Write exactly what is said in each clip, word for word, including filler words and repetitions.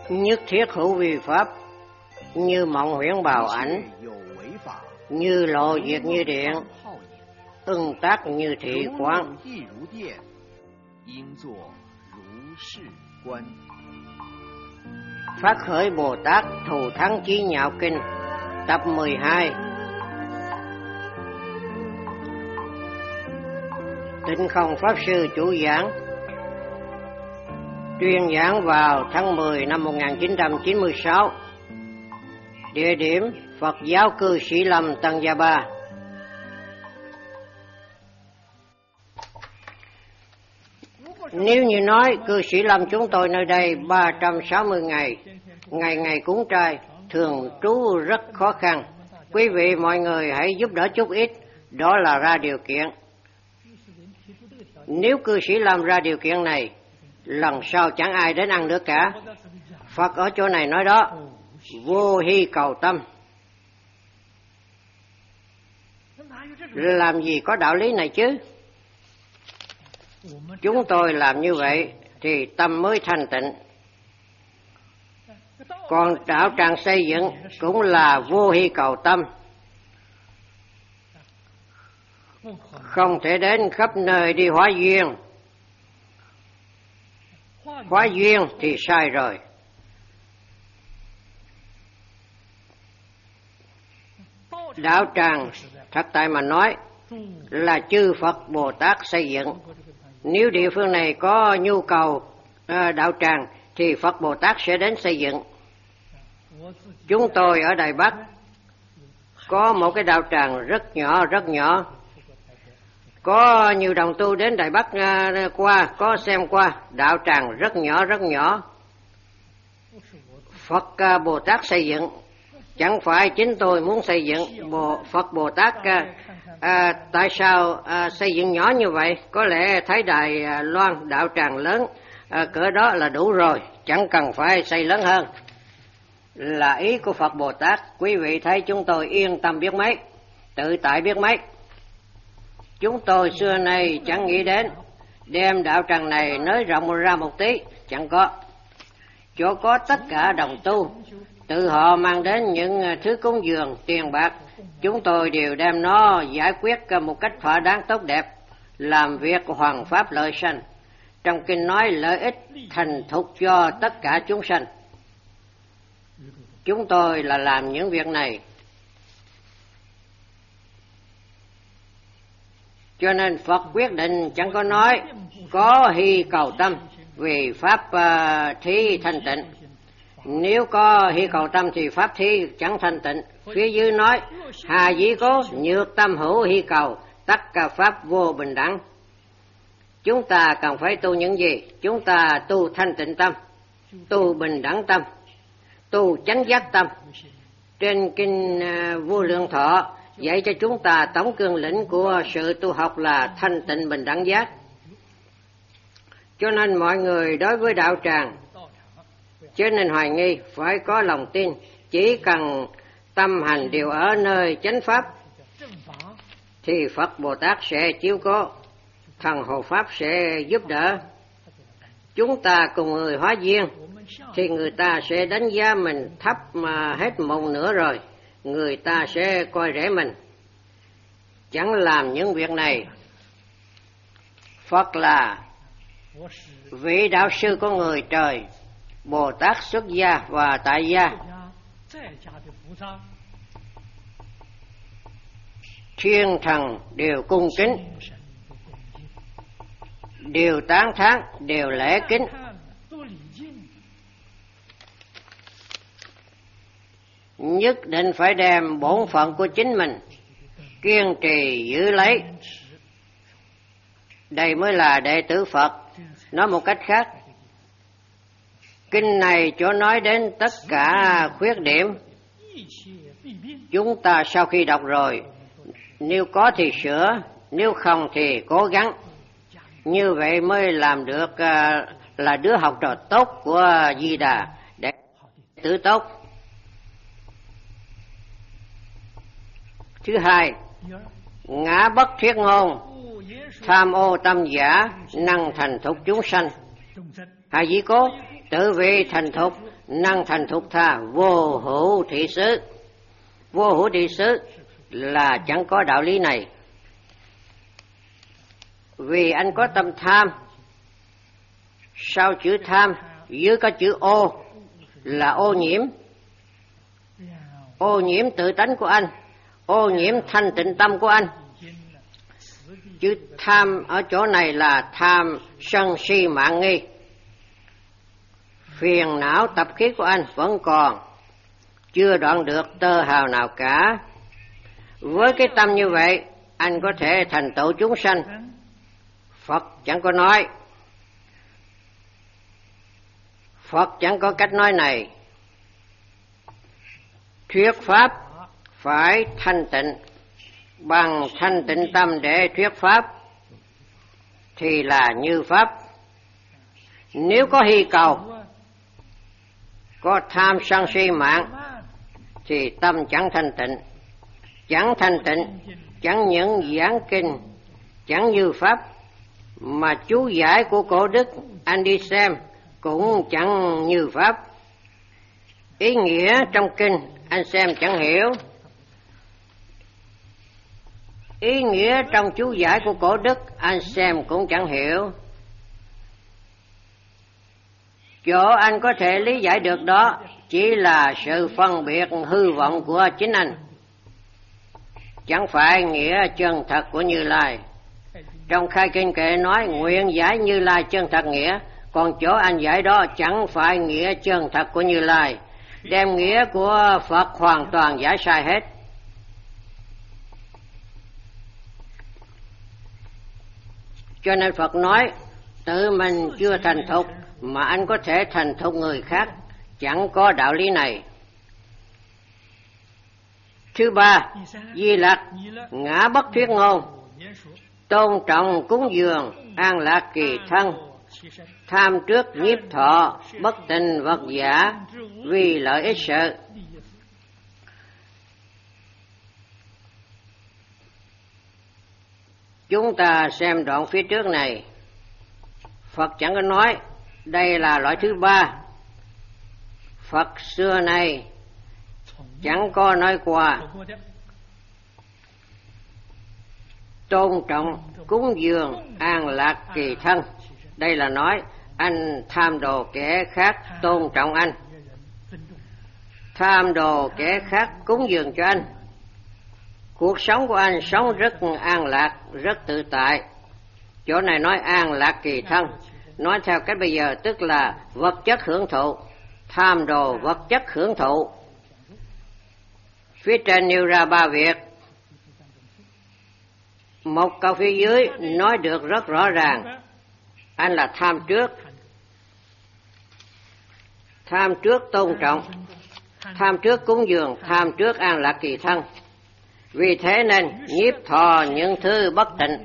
nhất thiết hữu vi pháp, như mộng huyễn bào ảnh, như lộ diệt như điện, ưng tác như thị quang. Phát khởi Bồ Tát thù thắng chí nhạo kinh, tập mười hai. Tịnh Không Pháp Sư chủ giảng, tuyên giảng vào tháng mười năm một nghìn chín trăm chín mươi sáu. Địa điểm Phật giáo cư Sĩ Lâm, Tăng Gia Ba. Nếu như nói cư Sĩ Lâm chúng tôi nơi đây ba trăm sáu mươi ngày, ngày ngày cúng trai, thường trú rất khó khăn. Quý vị mọi người hãy giúp đỡ chút ít, đó là ra điều kiện. Nếu cư Sĩ Lâm ra điều kiện này, lần sau chẳng ai đến ăn nữa cả. Phật ở chỗ này nói đó, vô hy cầu tâm. Làm gì có đạo lý này chứ? Chúng tôi làm như vậy thì tâm mới thanh tịnh. Còn đạo tràng xây dựng cũng là vô hy cầu tâm, không thể đến khắp nơi đi hóa duyên. Hóa duyên thì sai rồi. Đạo tràng thật tại mà nói là chư Phật Bồ Tát xây dựng. Nếu địa phương này có nhu cầu à, đạo tràng thì Phật Bồ Tát sẽ đến xây dựng. Chúng tôi ở Đài Bắc có một cái đạo tràng rất nhỏ rất nhỏ. Có nhiều đồng tu đến Đài Bắc à, qua, có xem qua, đạo tràng rất nhỏ rất nhỏ. Phật à, Bồ Tát xây dựng, chẳng phải chính tôi muốn xây dựng. Bồ, Phật Bồ Tát à, à, tại sao à, xây dựng nhỏ như vậy? Có lẽ thấy Đài à, Loan đạo tràng lớn à, cỡ đó là đủ rồi, chẳng cần phải xây lớn hơn. Là ý của Phật Bồ Tát. Quý vị thấy chúng tôi yên tâm biết mấy, tự tại biết mấy. Chúng tôi xưa nay chẳng nghĩ đến đem đạo tràng này nới rộng ra một tí, chẳng có. Chỗ có tất cả đồng tu, tự họ mang đến những thứ cúng dường, tiền bạc, chúng tôi đều đem nó giải quyết một cách thỏa đáng tốt đẹp, làm việc hoàn pháp lợi sanh. Trong kinh nói lợi ích thành thục cho tất cả chúng sanh. Chúng tôi là làm những việc này. Cho nên Phật quyết định chẳng có nói có hy cầu tâm vì pháp uh, thí thanh tịnh. Nếu có hy cầu tâm thì pháp thí chẳng thanh tịnh. Phía dưới nói hà dĩ cố nhược tâm hữu hy cầu, tất cả pháp vô bình đẳng. Chúng ta cần phải tu những gì? Chúng ta tu thanh tịnh tâm, tu bình đẳng tâm, tu chánh giác tâm. Trên kinh uh, Vô Lượng Thọ dạy cho chúng ta tổng cương lĩnh của sự tu học là thanh tịnh bình đẳng giác. Cho nên mọi người đối với đạo tràng cho nên hoài nghi, phải có lòng tin. Chỉ cần tâm hành đều ở nơi chánh pháp thì Phật Bồ Tát sẽ chiếu cố, thần hộ pháp sẽ giúp đỡ. Chúng ta cùng người hóa duyên thì người ta sẽ đánh giá mình thấp mà hết một nửa rồi, người ta sẽ coi rẻ mình. Chẳng làm những việc này. Phật là vị đạo sư của người trời, Bồ Tát xuất gia và tại gia, thiên thần đều cung kính, đều tán thán, đều lễ kính. Nhất định phải đem bổn phận của chính mình kiên trì giữ lấy. Đây mới là đệ tử Phật. Nói một cách khác, kinh này chỗ nói đến tất cả khuyết điểm. Chúng ta sau khi đọc rồi, nếu có thì sửa, nếu không thì cố gắng. Như vậy mới làm được uh, là đứa học trò tốt của Di Đà, đệ tử tốt. Thứ hai, ngã bất thiết ngôn, tham ô tâm giả, năng thành thục chúng sanh. Hai vị cố tự vị thành thục, năng thành thục tha vô hữu thị xứ. Vô hữu thị xứ là chẳng có đạo lý này. Vì anh có tâm tham. Sau chữ tham dưới có chữ ô là ô nhiễm. Ô nhiễm tự tánh của anh, ô nhiễm thanh tịnh tâm của anh. Chữ tham ở chỗ này là tham sân si mạng nghi. Phiền não tập khí của anh vẫn còn, chưa đoạn được tơ hào nào cả. Với cái tâm như vậy, anh có thể thành tựu chúng sanh. Phật chẳng có nói, Phật chẳng có cách nói này. Thuyết pháp phải thanh tịnh, bằng thanh tịnh tâm để thuyết pháp thì là như pháp. Nếu có hy cầu, có tham sân si mạng thì tâm chẳng thanh tịnh. Chẳng thanh tịnh, chẳng những giảng kinh, chẳng như pháp, mà chú giải của cổ đức anh đi xem cũng chẳng như pháp. Ý nghĩa trong kinh anh xem chẳng hiểu, ý nghĩa trong chú giải của cổ đức anh xem cũng chẳng hiểu. Chỗ anh có thể lý giải được đó chỉ là sự phân biệt hư vọng của chính anh, chẳng phải nghĩa chân thật của Như Lai. Trong khai kinh kệ nói nguyện giải Như Lai chân thật nghĩa, còn chỗ anh giải đó chẳng phải nghĩa chân thật của Như Lai, đem nghĩa của Phật hoàn toàn giải sai hết. Cho nên Phật nói tự mình chưa thành thục mà anh có thể thành thục người khác, chẳng có đạo lý này. Thứ ba, Di Lặc ngã bất thuyết ngôn, tôn trọng cúng dường, an lạc kỳ thân, tham trước nhiếp thọ, bất tình vật giả, vì lợi ích sự. Chúng ta xem đoạn phía trước này, Phật chẳng có nói đây là loại thứ ba. Phật xưa nay chẳng có nói qua tôn trọng cúng dường an lạc kỳ thân. Đây là nói anh tham đồ kẻ khác tôn trọng anh, tham đồ kẻ khác cúng dường cho anh. Cuộc sống của anh sống rất an lạc, rất tự tại. Chỗ này nói an lạc kỳ thân, nói theo cách bây giờ tức là vật chất hưởng thụ, tham đồ vật chất hưởng thụ. Phía trên nêu ra ba việc, một câu phía dưới nói được rất rõ ràng. Anh là tham trước, tham trước tôn trọng, tham trước cúng dường, tham trước an lạc kỳ thân. Vì thế nên nhiếp thọ những thứ bất tịnh.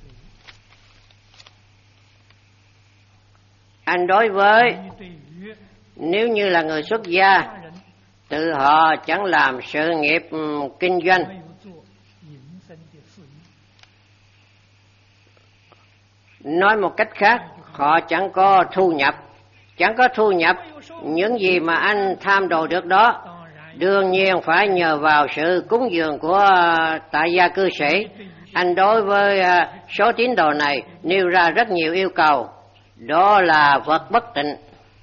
Anh đối với nếu như là người xuất gia, tự họ chẳng làm sự nghiệp kinh doanh, nói một cách khác, họ chẳng có thu nhập. Chẳng có thu nhập, những gì mà anh tham đồ được đó đương nhiên phải nhờ vào sự cúng dường của tại gia cư sĩ. Anh đối với số tín đồ này nêu ra rất nhiều yêu cầu, đó là vật bất tịnh.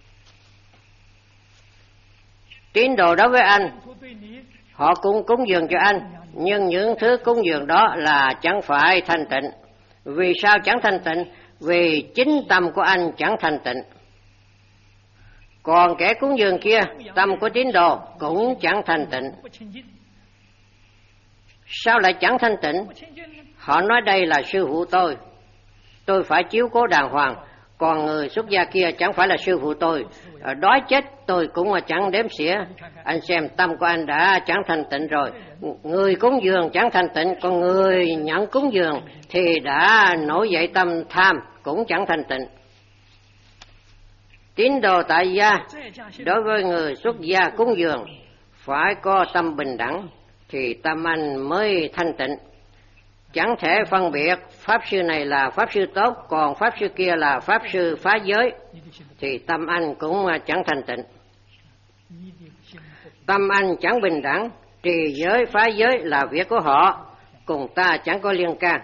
Tín đồ đối với anh, họ cũng cúng dường cho anh, nhưng những thứ cúng dường đó là chẳng phải thanh tịnh. Vì sao chẳng thanh tịnh? Vì chính tâm của anh chẳng thanh tịnh. Còn kẻ cúng dường kia, tâm của tín đồ cũng chẳng thanh tịnh. Sao lại chẳng thanh tịnh? Họ nói đây là sư phụ tôi, tôi phải chiếu cố đàng hoàng. Còn người xuất gia kia chẳng phải là sư phụ tôi, đói chết tôi cũng mà chẳng đếm xỉa. Anh xem tâm của anh đã chẳng thanh tịnh rồi. Người cúng dường chẳng thanh tịnh, còn người nhận cúng dường thì đã nổi dậy tâm tham, cũng chẳng thanh tịnh. Tín đồ tại gia đối với người xuất gia cúng dường phải có tâm bình đẳng thì tâm anh mới thanh tịnh. chẳng thể phân biệt pháp sư này là pháp sư tốt, còn pháp sư kia là pháp sư phá giới, thì tâm anh cũng chẳng thanh tịnh. Tâm anh chẳng bình đẳng, trì giới phá giới là việc của họ, cùng ta chẳng có liên can.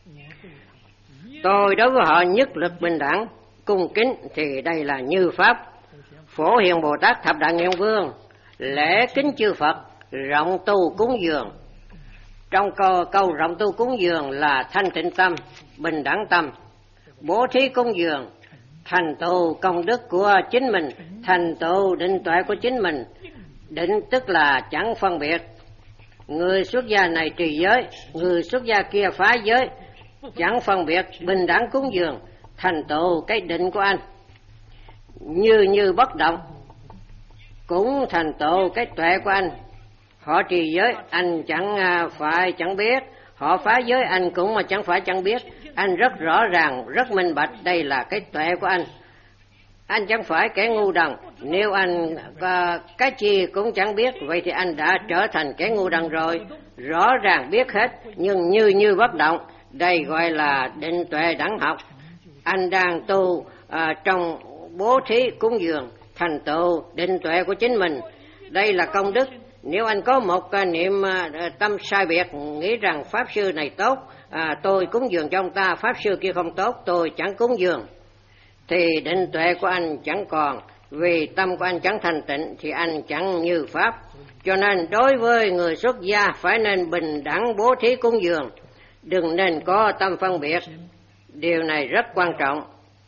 Tôi đối với họ nhất lực bình đẳng, cung kính, thì đây là như pháp. Phổ Hiền Bồ Tát Thập Đại Nguyện Vương lễ kính chư Phật, rộng tu cúng dường. Trong câu, câu rộng tu cúng dường là thanh tịnh tâm, bình đẳng tâm. Bố thí cúng dường, thành tựu công đức của chính mình, thành tựu định tuệ của chính mình. Định tức là chẳng phân biệt. Người xuất gia này trì giới, người xuất gia kia phá giới, chẳng phân biệt, bình đẳng cúng dường, thành tựu cái định của anh. Như như bất động, cũng thành tựu cái tuệ của anh. Họ trì giới, anh chẳng phải chẳng biết. Họ phá giới, anh cũng mà chẳng phải chẳng biết. Anh rất rõ ràng, rất minh bạch, đây là cái tuệ của anh. Anh chẳng phải kẻ ngu đần. Nếu anh uh, cái gì cũng chẳng biết, vậy thì anh đã trở thành kẻ ngu đần rồi. Rõ ràng biết hết, nhưng như như bất động. Đây gọi là định tuệ đẳng học. Anh đang tu uh, trong bố thí cúng dường, thành tựu định tuệ của chính mình. Đây là công đức. Nếu anh có một uh, niệm uh, tâm sai biệt, nghĩ rằng pháp sư này tốt, uh, tôi cúng dường cho ông ta, pháp sư kia không tốt, tôi chẳng cúng dường, thì định tuệ của anh chẳng còn. Vì tâm của anh chẳng thành tịnh thì anh chẳng như pháp. Cho nên đối với người xuất gia phải nên bình đẳng bố thí cúng dường, đừng nên có tâm phân biệt. Điều này rất quan trọng.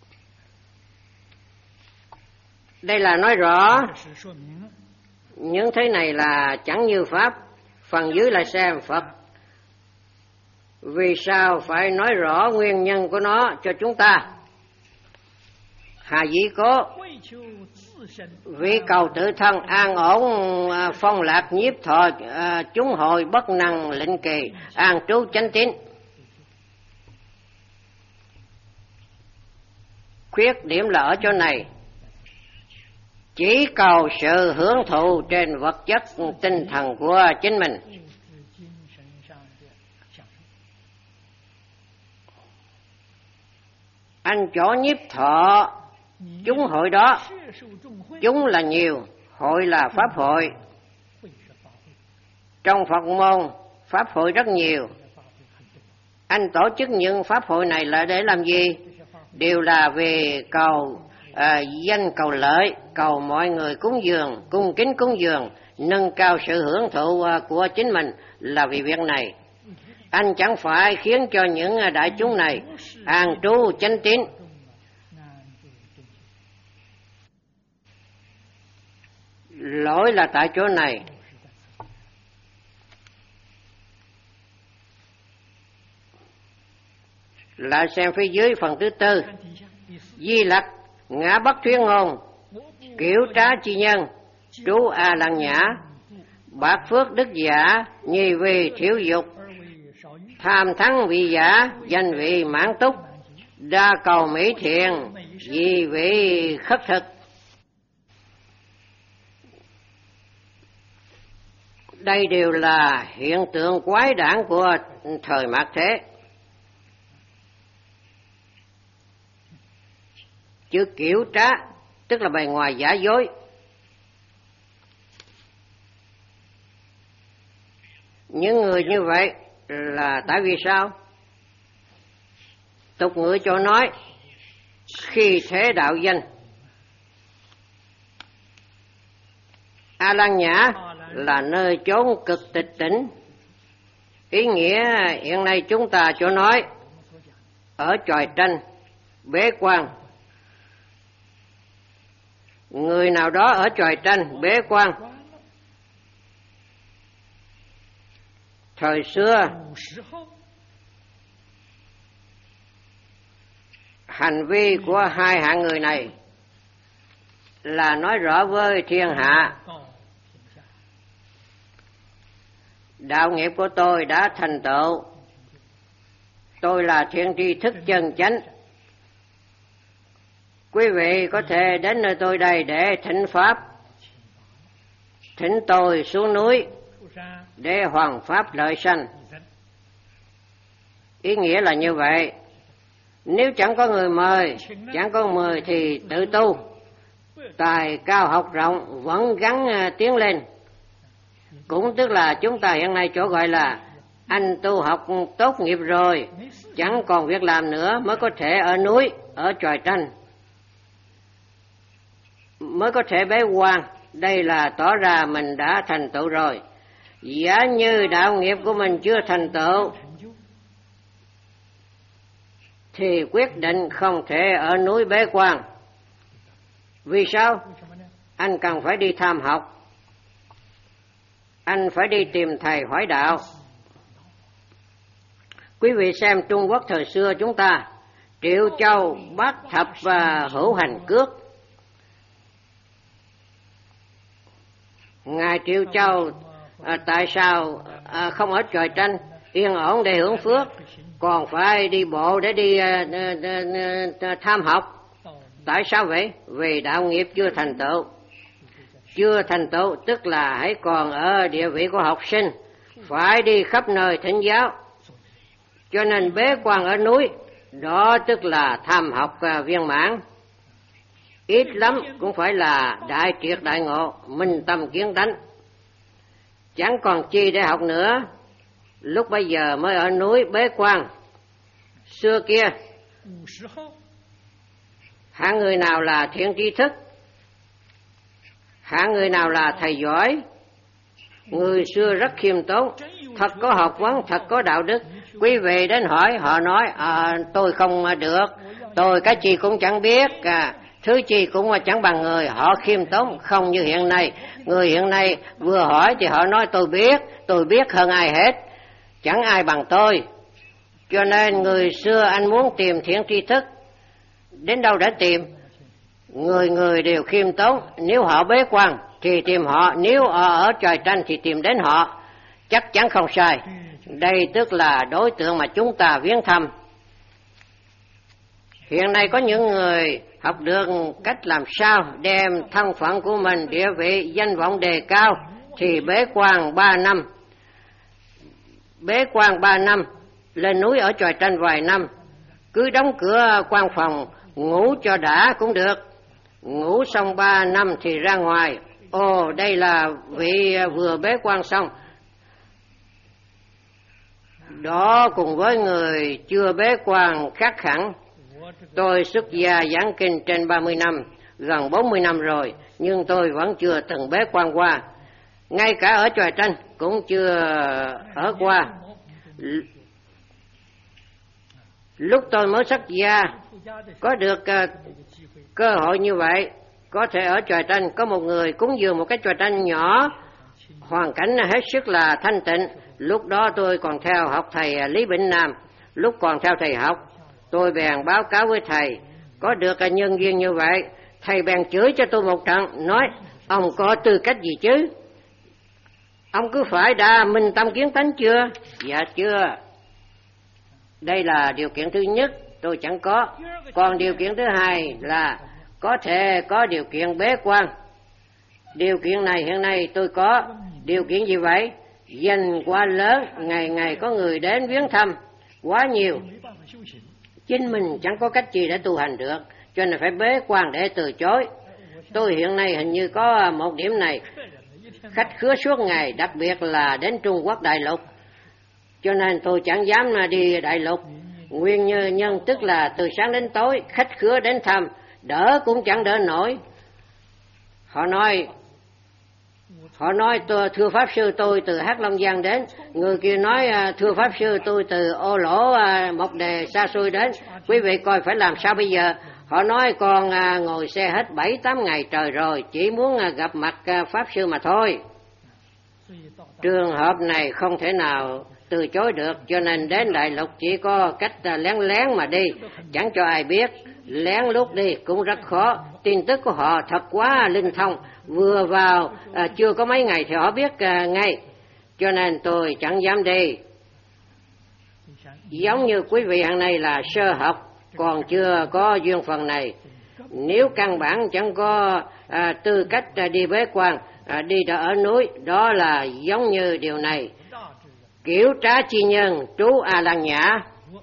Đây là nói rõ những thế này là chẳng như pháp. Phần dưới là xem Phật vì sao phải nói rõ nguyên nhân của nó cho chúng ta. Hà dĩ cố vì cầu tự thân an ổn phong lạc nhiếp thọ chúng hội bất năng lĩnh kỳ an trú chánh tín. Khuyết điểm là ở chỗ này, chỉ cầu sự hưởng thụ trên vật chất tinh thần của chính mình. Anh chỗ nhiếp thọ chúng hội đó, chúng là nhiều, hội là pháp hội. Trong Phật môn, pháp hội rất nhiều. Anh tổ chức những pháp hội này là để làm gì? Đều là về cầu à, danh, cầu lợi, cầu mọi người cúng dường, cung kính cúng dường, nâng cao sự hưởng thụ à, của chính mình, là vì việc này. Anh chẳng phải khiến cho những đại chúng này an trú chánh tín. Lỗi là tại chỗ này. Lại xem phía dưới phần thứ tư. Di lặc ngã bất thuyết ngôn, kiểu trá chi nhân, trú A Lăng Nhã, bạc phước đức giả, nhi vì thiểu dục, tham thắng vị giả, danh vị mãn túc, đa cầu mỹ thiện, vì vị khất thực. Đây đều là hiện tượng quái đản của thời mạt thế. Chữ kiểu trá tức là bề ngoài giả dối. Những người như vậy là tại vì sao? Tục ngữ cho nói khi thế đạo danh. A Lăng Nhã là nơi chốn cực tịch tỉnh. Ý nghĩa hiện nay chúng ta cho nói ở chòi tranh, bế quan. Người nào đó ở chòi tranh, bế quan. Thời xưa hành vi của hai hạng người này là nói rõ với thiên hạ: đạo nghiệp của tôi đã thành tựu, tôi là thiện tri thức chân chánh. Quý vị có thể đến nơi tôi đây để thỉnh pháp, thỉnh tôi xuống núi để hoàn pháp lợi sanh. Ý nghĩa là như vậy. Nếu chẳng có người mời, chẳng có mời thì tự tu. Tài cao học rộng vẫn gắng tiến lên. Cũng tức là chúng ta hiện nay chỗ gọi là anh tu học tốt nghiệp rồi, chẳng còn việc làm nữa mới có thể ở núi, ở chòi tranh, mới có thể bế quan. Đây là tỏ ra mình đã thành tựu rồi. Giả như đạo nghiệp của mình chưa thành tựu thì quyết định không thể ở núi bế quan. Vì sao? Anh cần phải đi tham học, anh phải đi tìm thầy hỏi đạo. Quý vị xem Trung Quốc thời xưa chúng ta, Triệu Châu, Bát Thập và Hữu Hành Cước. Ngài Triệu Châu à, tại sao à, không ở chòi tranh yên ổn để hưởng phước, còn phải đi bộ để đi à, à, à, tham học? Tại sao vậy? Vì đạo nghiệp chưa thành tựu. Chưa thành tựu tức là hãy còn ở địa vị của học sinh, phải đi khắp nơi thỉnh giáo. Cho nên bế quan ở núi, đó tức là tham học uh, viên mãn. Ít lắm cũng phải là đại triệt đại ngộ, minh tâm kiến tánh. Chẳng còn chi để học nữa, lúc bây giờ mới ở núi bế quan. Xưa kia, hạng người nào là thiện tri thức, hạng người nào là thầy giỏi. Người xưa rất khiêm tốn, thật có học vấn, thật có đạo đức. Quý vị đến hỏi, họ nói à, tôi không được, tôi cái gì cũng chẳng biết, à, thứ gì cũng chẳng bằng người. Họ khiêm tốn, không như hiện nay. Người hiện nay vừa hỏi thì họ nói tôi biết, tôi biết hơn ai hết, chẳng ai bằng tôi. Cho nên người xưa anh muốn tìm thiện tri thức, đến đâu để tìm? Người người đều khiêm tốn. Nếu họ bế quan thì tìm họ, nếu ở, ở chòi tranh thì tìm đến họ, chắc chắn không sai. Đây tức là đối tượng mà chúng ta viếng thăm. Hiện nay có những người học được cách làm sao đem thân phận của mình, địa vị, danh vọng đề cao, thì bế quan ba năm. Bế quan ba năm, lên núi ở chòi tranh vài năm, cứ đóng cửa quan phòng, ngủ cho đã cũng được. Ngủ xong ba năm thì ra ngoài. Ồ, đây là vị vừa bế quan xong. Đó cùng với người chưa bế quan khác hẳn. Tôi xuất gia giảng kinh trên ba mươi năm, gần bốn mươi năm rồi, nhưng tôi vẫn chưa từng bế quan qua. Ngay cả ở chòi tranh cũng chưa ở qua. Lúc tôi mới xuất gia, có được uh, cơ hội như vậy, có thể ở chòi tranh, có một người cúng dường một cái chòi tranh nhỏ, hoàn cảnh hết sức là thanh tịnh. Lúc đó tôi còn theo học thầy Lý Bỉnh Nam. Lúc còn theo thầy học, tôi bèn báo cáo với thầy, có được nhân duyên như vậy. Thầy bèn chửi cho tôi một trận, nói ông có tư cách gì chứ? Ông cứ phải đã minh tâm kiến tánh chưa? Dạ chưa. Đây là điều kiện thứ nhất, tôi chẳng có. Còn điều kiện thứ hai là có thể có điều kiện bế quan. Điều kiện này hiện nay tôi có. Điều kiện gì vậy? Danh quá lớn, ngày ngày có người đến viếng thăm, quá nhiều. Chính mình chẳng có cách gì để tu hành được, cho nên phải bế quan để từ chối. Tôi hiện nay hình như có một điểm này, khách khứa suốt ngày, đặc biệt là đến Trung Quốc đại lục. Cho nên tôi chẳng dám đi đại lục. Nguyên nhân tức là từ sáng đến tối, khách khứa đến thăm, đỡ cũng chẳng đỡ nổi. Họ nói, họ nói tôi, thưa Pháp Sư tôi từ Hắc Long Giang đến. Người kia nói thưa Pháp Sư tôi từ Ô Lỗ Mộc Đề xa xôi đến. Quý vị coi phải làm sao bây giờ? Họ nói con ngồi xe hết bảy tám ngày trời rồi, chỉ muốn gặp mặt Pháp Sư mà thôi. Trường hợp này không thể nào từ chối được, cho nên đến đại lục chỉ có cách lén lén mà đi, chẳng cho ai biết. Lén lút đi cũng rất khó, tin tức của họ thật quá linh thông, vừa vào à, chưa có mấy ngày thì họ biết à, ngay, cho nên tôi chẳng dám đi. Giống như quý vị hàng này là sơ học, còn chưa có duyên phần này. Nếu căn bản chẳng có à, tư cách à, đi bế quan, à, đi ở núi, đó là giống như điều này. Kiểu trá chi nhân, trú A Lăng Nhã.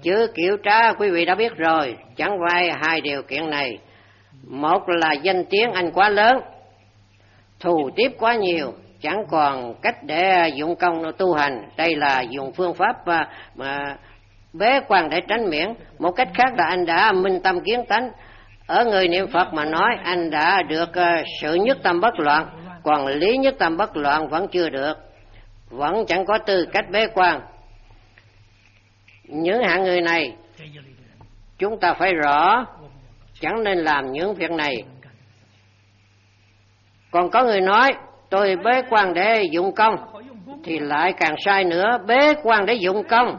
chữ kiểu trá quý vị đã biết rồi, chẳng phải hai điều kiện này. Một là danh tiếng anh quá lớn, thù tiếp quá nhiều, chẳng còn cách để dụng công tu hành. Đây là dùng phương pháp mà, mà bế quan để tránh miễn. Một cách khác là anh đã minh tâm kiến tánh. Ở người niệm Phật mà nói anh đã được sự nhất tâm bất loạn, còn lý nhất tâm bất loạn vẫn chưa được, vẫn chẳng có tư cách bế quan. Những hạng người này chúng ta phải rõ, chẳng nên làm những việc này. Còn có người nói tôi bế quan để dụng công thì lại càng sai nữa. Bế quan để dụng công,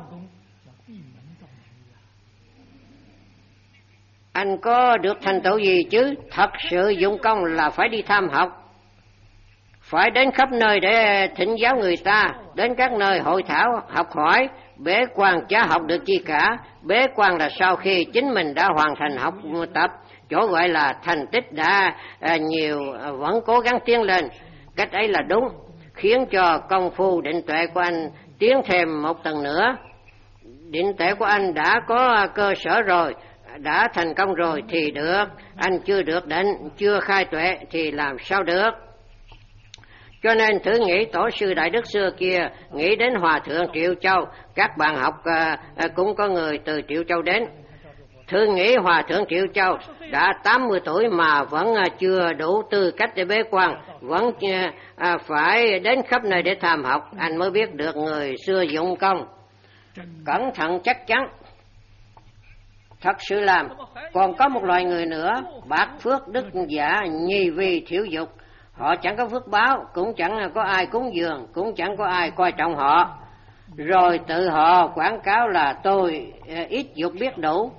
anh có được thành tựu gì chứ? Thật sự dụng công là phải đi tham học, phải đến khắp nơi để thỉnh giáo người ta, đến các nơi hội thảo học hỏi. Bế quan chả học được chi cả. Bế quan là sau khi chính mình đã hoàn thành học tập, chỗ gọi là thành tích đã à, nhiều, vẫn cố gắng tiến lên. Cách ấy là đúng, khiến cho công phu định tuệ của anh tiến thêm một tầng nữa. Định tuệ của anh đã có cơ sở rồi, đã thành công rồi thì được. Anh chưa được định, chưa khai tuệ thì làm sao được? Cho nên thử nghĩ tổ sư Đại Đức xưa kia, nghĩ đến Hòa Thượng Triệu Châu. Các bạn học à, à, cũng có người từ Triệu Châu đến. Thử nghĩ Hòa Thượng Triệu Châu đã tám mươi tuổi mà vẫn à, chưa đủ tư cách để bế quan, vẫn à, à, phải đến khắp nơi để tham học. Anh mới biết được người xưa dụng công cẩn thận chắc chắn, thật sự làm. Còn có một loài người nữa, bạc phước đức giả, nhi vi thiểu dục. Họ chẳng có phước báo, cũng chẳng có ai cúng dường, cũng chẳng có ai coi trọng họ. Rồi tự họ quảng cáo là tôi ít dục biết đủ.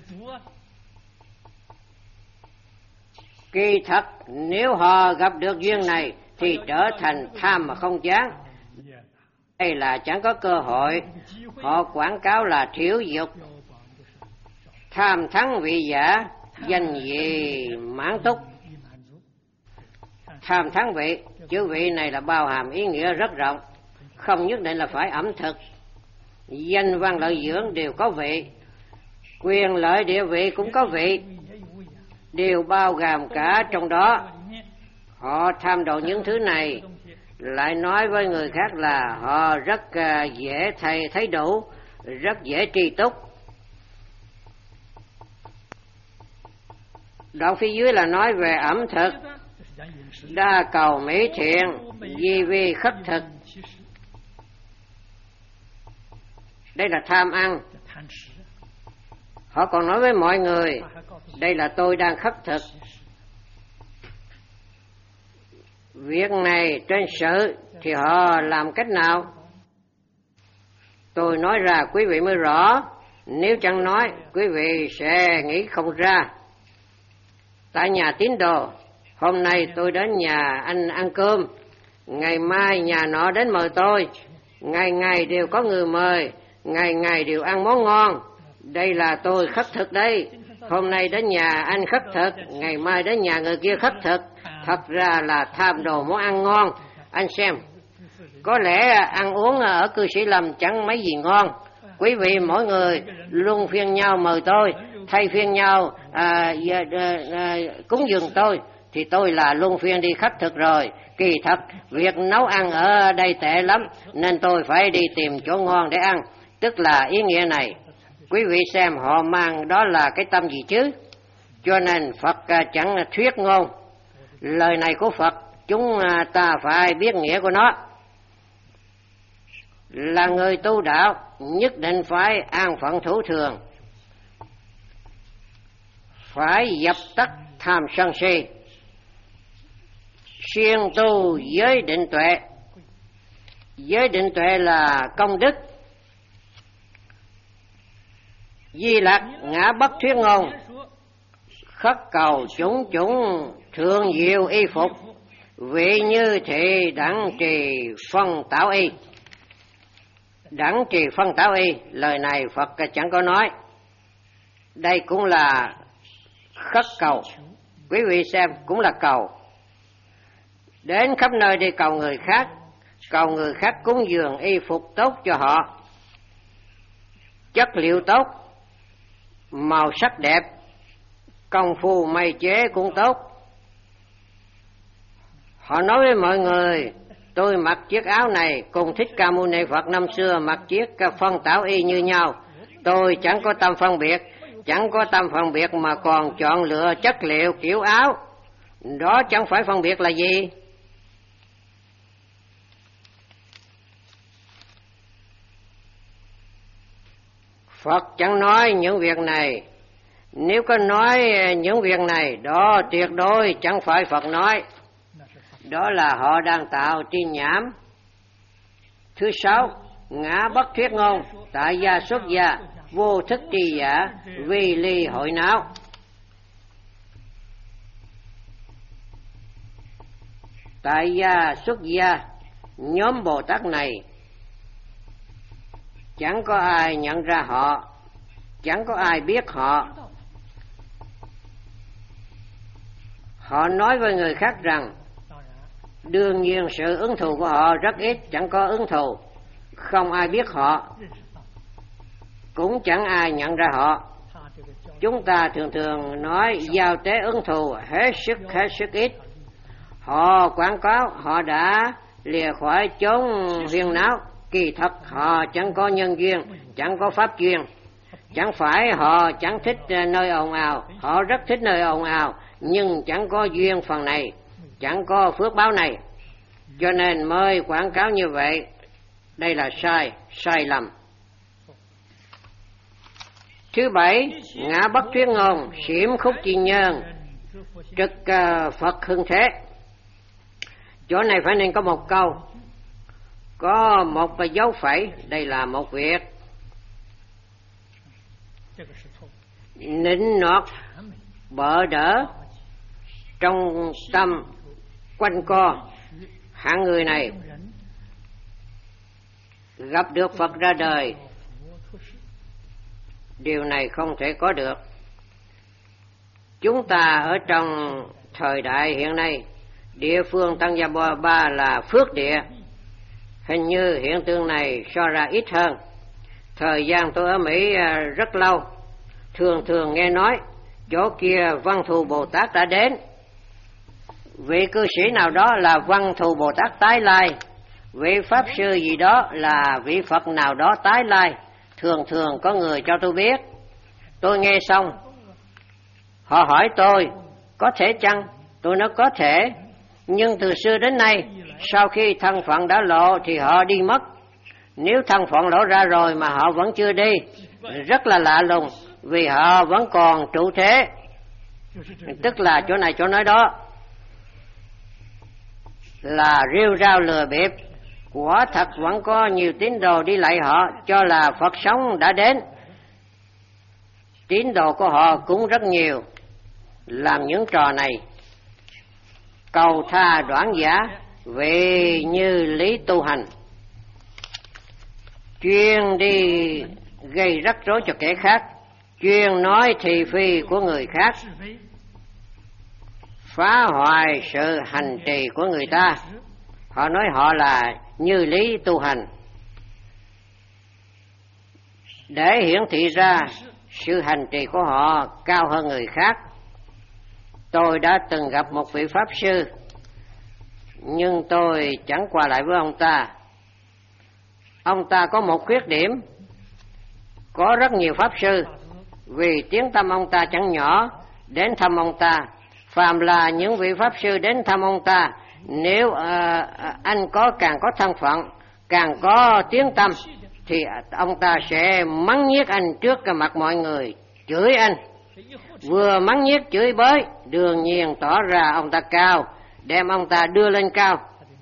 Kỳ thật nếu họ gặp được duyên này thì trở thành tham mà không chán. Đây là chẳng có cơ hội. Họ quảng cáo là thiểu dục, tham thắng vị giả, danh vị mãn túc. Tham thắng vị, chữ vị này là bao hàm ý nghĩa rất rộng, không nhất định là phải ẩm thực. Danh văn lợi dưỡng đều có vị, quyền lợi địa vị cũng có vị, đều bao gồm cả trong đó. Họ tham đồ những thứ này, lại nói với người khác là họ rất uh, dễ thầy thấy đủ, rất dễ tri túc. Đoạn phía dưới là nói về ẩm thực, đa cầu mỹ thiện, di vi khất thực. Đây là tham ăn. Họ còn nói với mọi người, đây là tôi đang khất thực. Việc này trên sự thì họ làm cách nào? Tôi nói ra quý vị mới rõ, nếu chẳng nói quý vị sẽ nghĩ không ra. Tại nhà tín đồ, hôm nay tôi đến nhà anh ăn cơm, ngày mai nhà nọ đến mời tôi, ngày ngày đều có người mời, ngày ngày đều ăn món ngon. Đây là tôi khất thực đây. Hôm nay đến nhà anh khất thực, ngày mai đến nhà người kia khất thực. Thật ra là tham đồ món ăn ngon. Anh xem, có lẽ ăn uống ở cư sĩ Lâm chẳng mấy gì ngon. Quý vị mỗi người luôn phiên nhau mời tôi, thay phiên nhau à, à, à, cúng dường tôi, thì tôi là luôn phiên đi khất thực rồi. Kỳ thật việc nấu ăn ở đây tệ lắm, nên tôi phải đi tìm chỗ ngon để ăn. Tức là ý nghĩa này. Quý vị xem họ mang đó là cái tâm gì chứ? Cho nên Phật chẳng thuyết ngôn. Lời này của Phật chúng ta phải biết nghĩa của nó. Là người tu đạo nhất định phải an phận thủ thường, phải dập tắt tham sân si, siêng tu giới định tuệ. Giới định tuệ là công đức. Di Lặc ngã bất thuyết ngôn, khất cầu chúng chúng thường diệu y phục, vị như thị đẳng trì phân tảo y. Đẳng trì phân tảo y, lời này Phật chẳng có nói. Đây cũng là khất cầu. Quý vị xem, cũng là cầu. Đến khắp nơi đi cầu người khác, cầu người khác cúng dường y phục tốt cho họ, chất liệu tốt, màu sắc đẹp, công phu may chế cũng tốt. Họ nói với mọi người, tôi mặc chiếc áo này cùng Thích Ca Mâu Ni Phật năm xưa mặc chiếc phân tảo y như nhau. Tôi chẳng có tâm phân biệt, chẳng có tâm phân biệt mà còn chọn lựa chất liệu kiểu áo. Đó chẳng phải phân biệt là gì? Phật chẳng nói những việc này. Nếu có nói những việc này, đó tuyệt đối chẳng phải Phật nói. Đó là họ đang tạo tin nhảm. Thứ sáu, ngã bất thuyết ngôn, tại gia xuất gia, vô thức tri giả, vi ly hội não. Tại gia xuất gia, nhóm Bồ Tát này chẳng có ai nhận ra họ, chẳng có ai biết họ. Họ nói với người khác rằng đương nhiên sự ứng thù của họ rất ít, chẳng có ứng thù, không ai biết họ, cũng chẳng ai nhận ra họ. Chúng ta thường thường nói giao tế ứng thù hết sức hết sức ít. Họ quảng cáo họ đã lìa khỏi chốn huyên náo, kỳ thật họ chẳng có nhân duyên, chẳng có pháp duyên. Chẳng phải họ chẳng thích nơi ồn ào, họ rất thích nơi ồn ào, nhưng chẳng có duyên phần này, chẳng có phước báo này, cho nên mới quảng cáo như vậy. Đây là sai, sai lầm. Thứ bảy, ngã bất thuyết ngôn, xiểm khúc chi nhân, trực uh, Phật hưng thế. Chỗ này phải nên có một câu, có một dấu phẩy, đây là một việc. Nịnh nọt, bợ đỡ, trong tâm quanh co, hạng người này gặp được Phật ra đời, điều này không thể có được. Chúng ta ở trong thời đại hiện nay, địa phương Tăng Gia Ba, Ba là phước địa. Hình như hiện tượng này so ra ít hơn. Thời gian tôi ở Mỹ rất lâu, thường thường nghe nói chỗ kia Văn Thù Bồ Tát đã đến. Vị cư sĩ nào đó là Văn Thù Bồ Tát tái lai, vị Pháp Sư gì đó là vị Phật nào đó tái lai. Thường thường có người cho tôi biết. Tôi nghe xong, họ hỏi tôi, có thể chăng? Tôi nói có thể, nhưng từ xưa đến nay, sau khi thân phận đã lộ thì họ đi mất. Nếu thân phận lộ ra rồi mà họ vẫn chưa đi, rất là lạ lùng, vì họ vẫn còn trụ thế. Tức là chỗ này chỗ nói đó là rêu rao lừa bịp. Quả thật vẫn có nhiều tín đồ đi lạy họ, cho là Phật sống đã đến. Tín đồ của họ cũng rất nhiều, làm những trò này cầu tha đoản giả, về như lý tu hành, chuyên đi gây rắc rối cho kẻ khác, chuyên nói thị phi của người khác, phá hoại sự hành trì của người ta. Họ nói họ là như lý tu hành, để hiển thị ra sự hành trì của họ cao hơn người khác. Tôi đã từng gặp một vị Pháp Sư, nhưng tôi chẳng qua lại với ông ta. Ông ta có một khuyết điểm, có rất nhiều Pháp Sư vì tiếng tâm ông ta chẳng nhỏ đến thăm ông ta. Phàm là những vị Pháp Sư đến thăm ông ta, nếu uh, anh có càng có thân phận, càng có tiếng tâm, thì ông ta sẽ mắng nhiếc anh trước cái mặt mọi người, chửi anh. Vừa mắng nhiếc chửi bới, đương nhiên tỏ ra ông ta cao, đem ông ta đưa lên cao.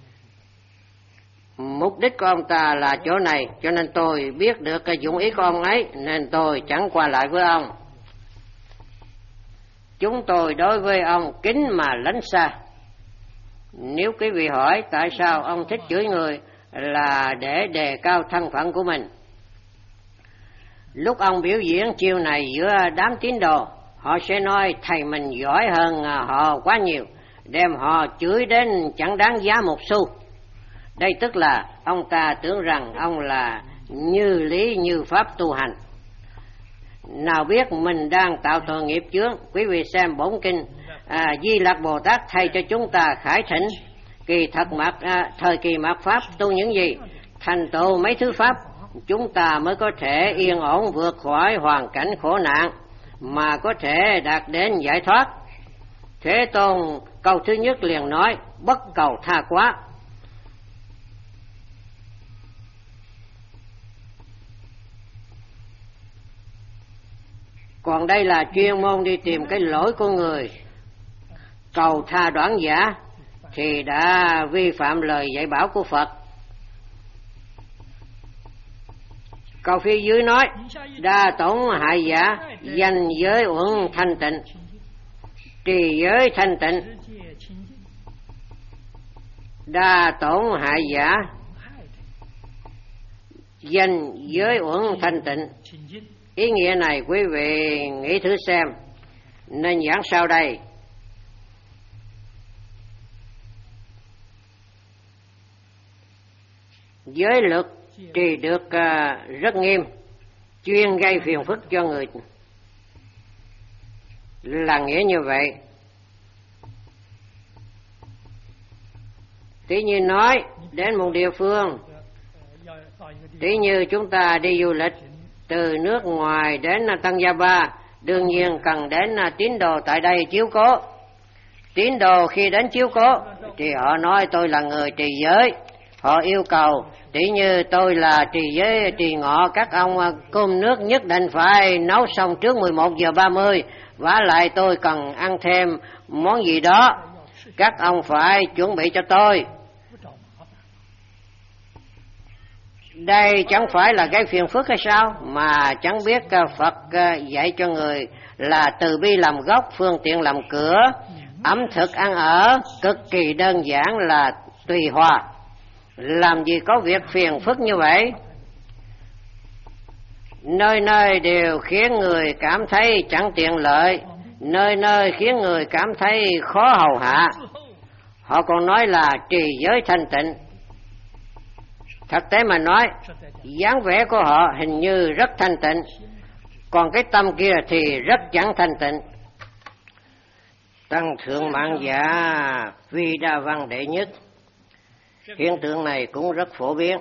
Mục đích của ông ta là chỗ này, cho nên tôi biết được cái dụng ý của ông ấy, nên tôi chẳng qua lại với ông. Chúng tôi đối với ông kính mà lánh xa. Nếu quý vị hỏi tại sao ông thích chửi người, là để đề cao thân phận của mình. Lúc ông biểu diễn chiêu này giữa đám tín đồ, họ sẽ nói thầy mình giỏi hơn họ quá nhiều, đem họ chửi đến chẳng đáng giá một xu. Đây tức là ông ta tưởng rằng ông là như lý như pháp tu hành. nào biết mình đang tạo tội nghiệp chướng. Quý vị xem bổn kinh à, Di Lặc Bồ Tát thay cho chúng ta khải thỉnh kỳ thật mạt à, thời kỳ mạt pháp tu những gì, thành tựu mấy thứ pháp, chúng ta mới có thể yên ổn vượt khỏi hoàn cảnh khổ nạn mà có thể đạt đến giải thoát. Thế Tôn câu thứ nhất liền nói bất cầu tha quá. Còn đây là chuyên môn đi tìm cái lỗi của người. Cầu tha đoản giả thì đã vi phạm lời dạy bảo của Phật. Câu phía dưới nói đa tổn hại giả, danh giới uẩn thanh tịnh, trì giới thanh tịnh. Đa tổn hại giả, danh giới uẩn thanh tịnh. Ý nghĩa này quý vị nghĩ thử xem. Nên giảng sau đây. Giới luật thì được uh, rất nghiêm, chuyên gây phiền phức cho người, là nghĩa như vậy. Tí như nói đến một địa phương, tí như chúng ta đi du lịch từ nước ngoài đến Tăng Gia Ba, đương nhiên cần đến tín đồ tại đây chiếu cố. Tín đồ khi đến chiếu cố thì họ nói tôi là người trì giới, họ yêu cầu tỷ như tôi là trì giới trì ngọ, các ông cơm nước nhất định phải nấu xong trước mười một giờ ba mươi, vả lại tôi cần ăn thêm món gì đó, các ông phải chuẩn bị cho tôi. Đây chẳng phải là gây phiền phức hay sao, mà chẳng biết Phật dạy cho người là từ bi làm gốc, phương tiện làm cửa, ẩm thực ăn ở cực kỳ đơn giản là tùy hòa. Làm gì có việc phiền phức như vậy. Nơi nơi đều khiến người cảm thấy chẳng tiện lợi, nơi nơi khiến người cảm thấy khó hầu hạ. Họ còn nói là trì giới thanh tịnh. Thực tế mà nói, dáng vẻ của họ hình như rất thanh tịnh, còn cái tâm kia thì rất chẳng thanh tịnh. Tăng thượng mạng giả Vi Đa Văn đệ nhất. Hiện tượng này cũng rất phổ biến.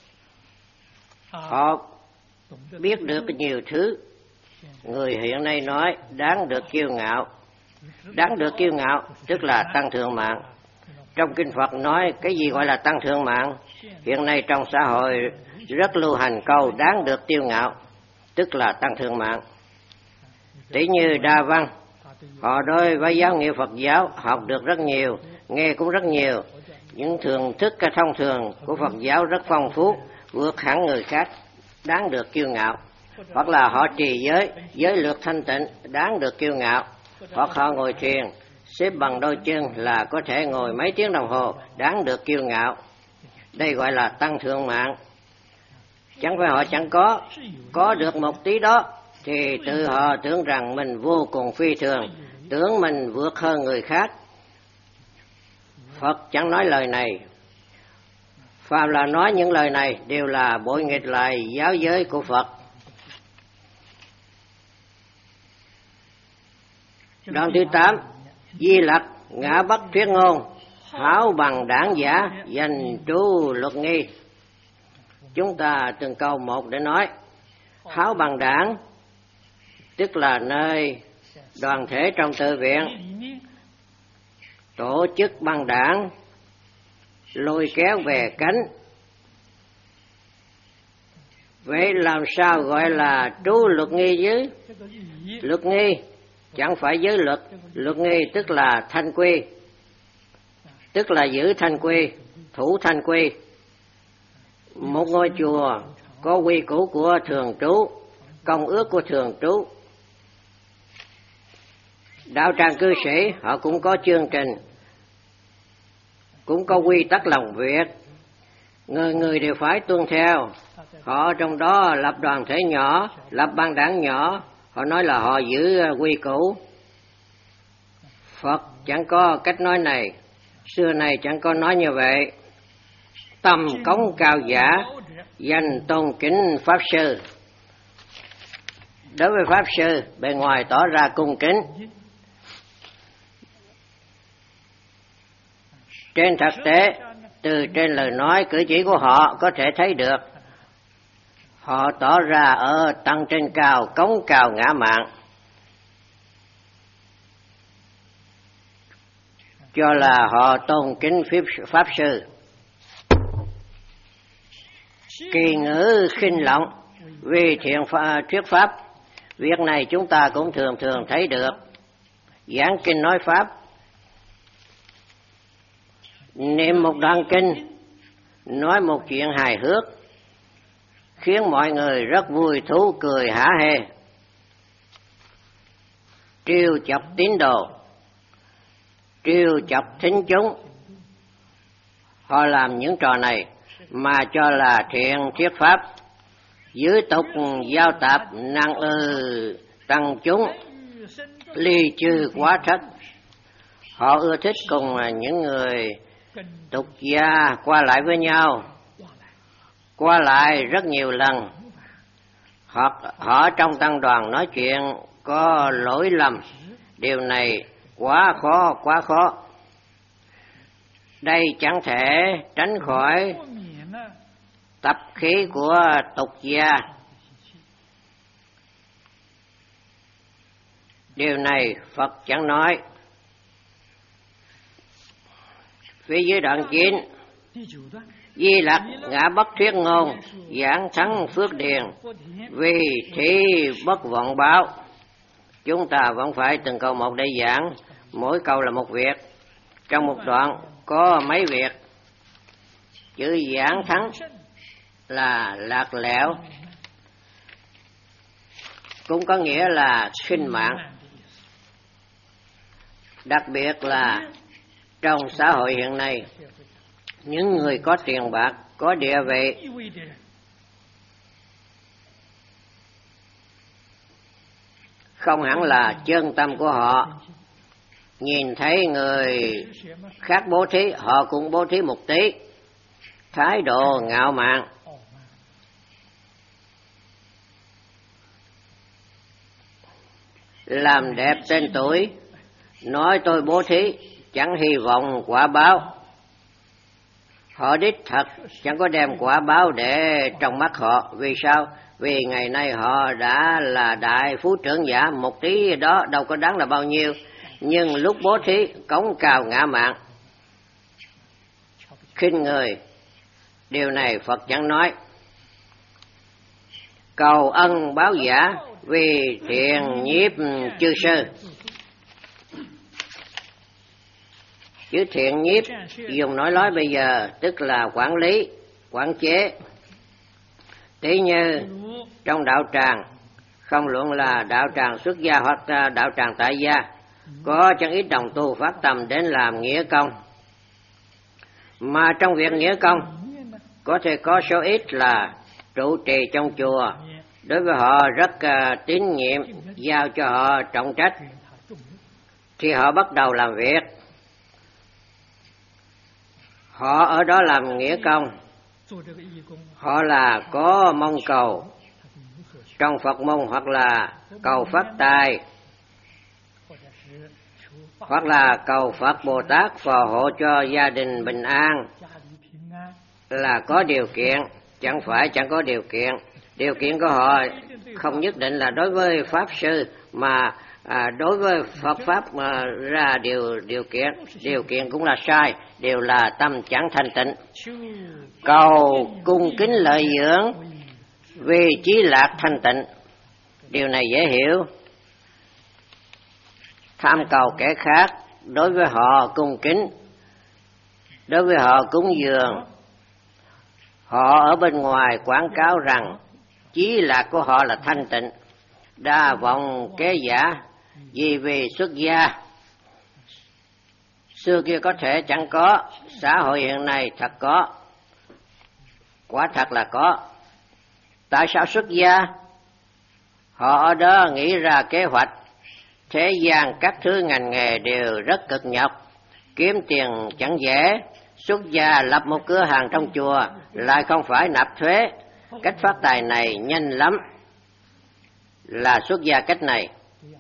Họ biết được nhiều thứ. Người hiện nay nói đáng được kiêu ngạo. Đáng được kiêu ngạo tức là tăng thượng mạng. Trong Kinh Phật nói cái gì gọi là tăng thượng mạng? Hiện nay trong xã hội rất lưu hành câu đáng được kiêu ngạo, tức là tăng thượng mạng. Tỷ như Đa Văn, họ đối với giáo nghĩa Phật giáo học được rất nhiều, nghe cũng rất nhiều. Những thường thức thông thường của Phật giáo rất phong phú, vượt hẳn người khác, đáng được kiêu ngạo. Hoặc là họ trì giới, giới luật thanh tịnh, đáng được kiêu ngạo. Hoặc họ ngồi thiền, xếp bằng đôi chân là có thể ngồi mấy tiếng đồng hồ, đáng được kiêu ngạo. Đây gọi là tăng thượng mạng. Chẳng phải họ chẳng có, có được một tí đó, thì tự họ tưởng rằng mình vô cùng phi thường, tưởng mình vượt hơn người khác. Phật chẳng nói lời này. Phàm là nói những lời này đều là bội nghịch lại giáo giới của Phật. Đoạn thứ tám, Di Lặc ngã bất thuyết ngôn, hảo bằng đảng giả, dành trú luật nghi. Chúng ta từng câu một để nói. Hảo bằng đảng tức là nơi đoàn thể trong tự viện tổ chức băng đảng, lôi kéo về cánh. Vậy làm sao gọi là trú luật nghi chứ? Luật nghi chẳng phải giới luật, luật nghi tức là thanh quy, tức là giữ thanh quy, thủ thanh quy. Một ngôi chùa có quy củ của thường trú, công ước của thường trú. Đạo tràng cư sĩ họ cũng có chương trình, cũng có quy tắc làm việc, người người đều phải tuân theo. Họ trong đó lập đoàn thể nhỏ, lập băng đảng nhỏ, họ nói là họ giữ quy củ. Phật chẳng có cách nói này, xưa này chẳng có nói như vậy. Tâm cống cao giả, danh tôn kính pháp sư. Đối với Pháp Sư, bề ngoài tỏ ra cung kính. Trên thực tế, từ trên lời nói cử chỉ của họ có thể thấy được, họ tỏ ra ở tầng trên cao cống cao ngã mạn, cho là họ tôn kính Pháp Sư. Kỳ ngữ khinh lộng vì thiện thuyết Pháp, việc này chúng ta cũng thường thường thấy được. Giảng kinh nói Pháp, niệm một đoạn kinh, nói một chuyện hài hước, khiến mọi người rất vui thú cười hả hê, trêu chọc tín đồ, trêu chọc thính chúng. Họ làm những trò này mà cho là thiện thuyết Pháp, dưới tục giao tạp năng ư tăng chúng, ly trừ quá thất. Họ ưa thích cùng những người tục gia qua lại với nhau, qua lại rất nhiều lần. Họ, họ trong tăng đoàn nói chuyện có lỗi lầm, điều này quá khó, quá khó. Đây chẳng thể tránh khỏi tập khí của tục gia. Điều này Phật chẳng nói. Phía dưới đoạn chín, Di Lặc ngã bất thuyết ngôn, giảng thắng phước điền, vì thi bất vọng báo. Chúng ta vẫn phải từng câu một để giảng, mỗi câu là một việc. Trong một đoạn có mấy việc. Chữ giảng thắng là lạc lẽo, cũng có nghĩa là khinh mạng. Đặc biệt là trong xã hội hiện nay, những người có tiền bạc, có địa vị, không hẳn là chân tâm của họ. Nhìn thấy người khác bố thí, họ cũng bố thí một tí. Thái độ ngạo mạn. Làm đẹp tên tuổi, nói tôi bố thí, chẳng hy vọng quả báo. Họ đích thật chẳng có đem quả báo để trong mắt họ. Vì sao? Vì ngày nay họ đã là đại phú trưởng giả, một tí đó đâu có đáng là bao nhiêu. Nhưng lúc bố thí cống cao ngã mạn, khinh người. Điều này Phật chẳng nói. Cầu ân báo giả, vì thiện nhiếp chư sư. Chữ thiện nhiếp dùng nói nói bây giờ tức là quản lý, quản chế. Tí như trong đạo tràng, không luận là đạo tràng xuất gia hoặc đạo tràng tại gia, có chẳng ít đồng tu phát tâm đến làm nghĩa công. Mà trong việc nghĩa công, có thể có số ít là trụ trì trong chùa, đối với họ rất uh, tín nhiệm, giao cho họ trọng trách, thì họ bắt đầu làm việc. Họ ở đó làm nghĩa công, họ là có mong cầu trong Phật môn, hoặc là cầu phát tài, hoặc là cầu Phật Bồ Tát phò hộ cho gia đình bình an, là có điều kiện. Chẳng phải chẳng có điều kiện. Điều kiện của họ không nhất định là đối với Pháp Sư, mà à, đối với Phật Pháp mà ra điều điều kiện. Điều kiện cũng là sai, đều là tâm chẳng thanh tịnh. Cầu cung kính lợi dưỡng, vì chí lạc thanh tịnh. Điều này dễ hiểu. Tham cầu kẻ khác, đối với họ cung kính, đối với họ cúng dường. Họ ở bên ngoài quảng cáo rằng chí lạc của họ là thanh tịnh, đa vọng kế giả, vì vì xuất gia. Xưa kia có thể chẳng có, xã hội hiện nay thật có, quả thật là có. Tại sao xuất gia? Họ ở đó nghĩ ra kế hoạch. Thế gian các thứ ngành nghề đều rất cực nhọc, kiếm tiền chẳng dễ. Xuất gia lập một cửa hàng trong chùa lại không phải nạp thuế. Cách phát tài này nhanh lắm. là xuất gia cách này.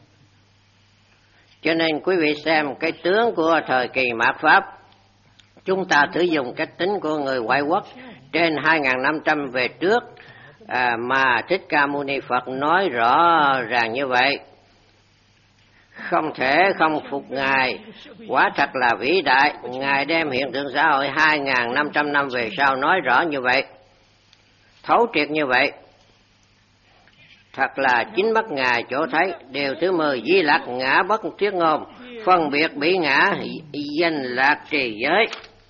Cho nên quý vị xem cái tướng của thời kỳ mạt Pháp, chúng ta thử dùng cách tính của người ngoại quốc trên hai nghìn năm trăm về trước, à, mà Thích Ca Mâu Ni Phật nói rõ ràng như vậy. Không thể không phục Ngài, quả thật là vĩ đại. Ngài đem hiện tượng xã hội hai nghìn năm trăm năm về sau nói rõ như vậy, thấu triệt như vậy. Thật là chính mắt Ngài chỗ thấy. Điều thứ mười, Di Lặc ngã bất thuyết ngôn, phân biệt bỉ ngã, danh lạc trì giới.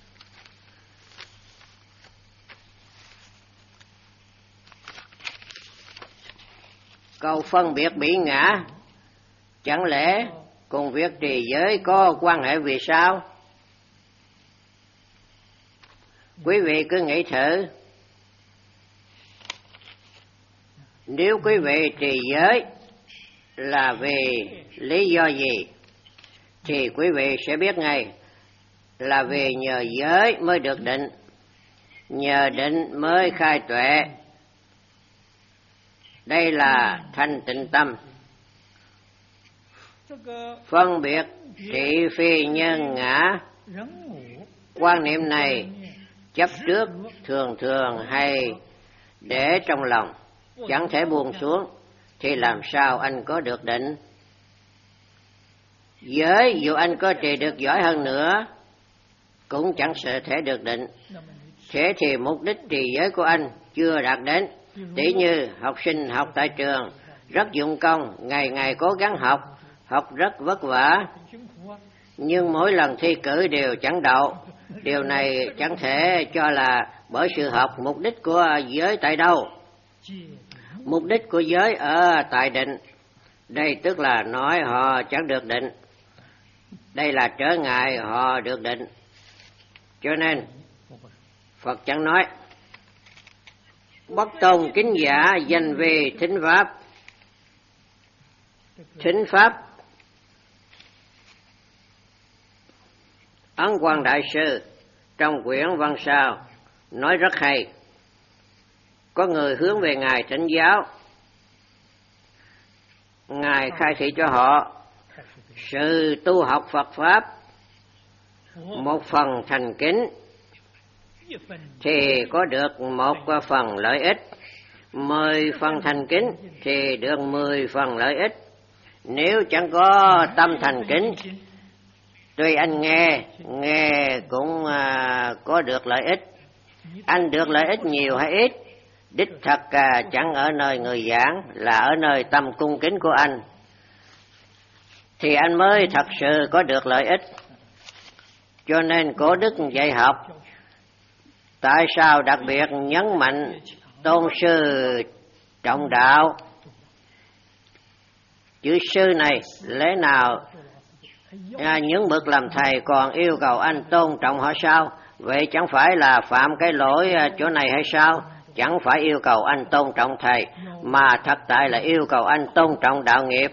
Câu phân biệt bỉ ngã, chẳng lẽ cùng việc trì giới có quan hệ vì sao? Quý vị cứ nghĩ thử, nếu quý vị trì giới là vì lý do gì, thì quý vị sẽ biết ngay là vì nhờ giới mới được định, nhờ định mới khai tuệ. Đây là thanh tịnh tâm. Phân biệt thị phi nhân ngã, quan niệm này chấp trước thường thường hay để trong lòng, chẳng thể buông xuống, thì làm sao anh có được định? Giới dù anh có trì được giỏi hơn nữa cũng chẳng sẽ thể được định. Thế thì mục đích trì giới của anh chưa đạt đến. Tỷ như học sinh học tại trường rất dụng công, ngày ngày cố gắng học, học rất vất vả, nhưng mỗi lần thi cử đều chẳng đậu. Điều này chẳng thể cho là bởi sự học. Mục đích của giới tại đâu? Mục đích của giới ở tại định. Đây tức là nói họ chẳng được định. Đây là trở ngại họ được định. Cho nên Phật chẳng nói bất tôn kính giả danh vì thính pháp. Thính pháp, Ấn Quang Đại Sư trong quyển Văn Sao nói rất hay. Có người hướng về Ngài thỉnh giáo, Ngài khai thị cho họ sự tu học Phật Pháp một phần thành kính thì có được một phần lợi ích, mười phần thành kính thì được mười phần lợi ích. Nếu chẳng có tâm thành kính, tuy anh nghe, nghe cũng à, có được lợi ích. Anh được lợi ích nhiều hay ít, đích thật à, chẳng ở nơi người giảng, là ở nơi tâm cung kính của anh, thì anh mới thật sự có được lợi ích. Cho nên Cổ Đức dạy học, tại sao đặc biệt nhấn mạnh tôn sư trọng đạo? Chữ sư này lẽ nào à, những bậc làm thầy còn yêu cầu anh tôn trọng họ sao? Vậy chẳng phải là phạm cái lỗi à, chỗ này hay sao? Chẳng phải yêu cầu anh tôn trọng thầy, mà thật tại là yêu cầu anh tôn trọng đạo nghiệp.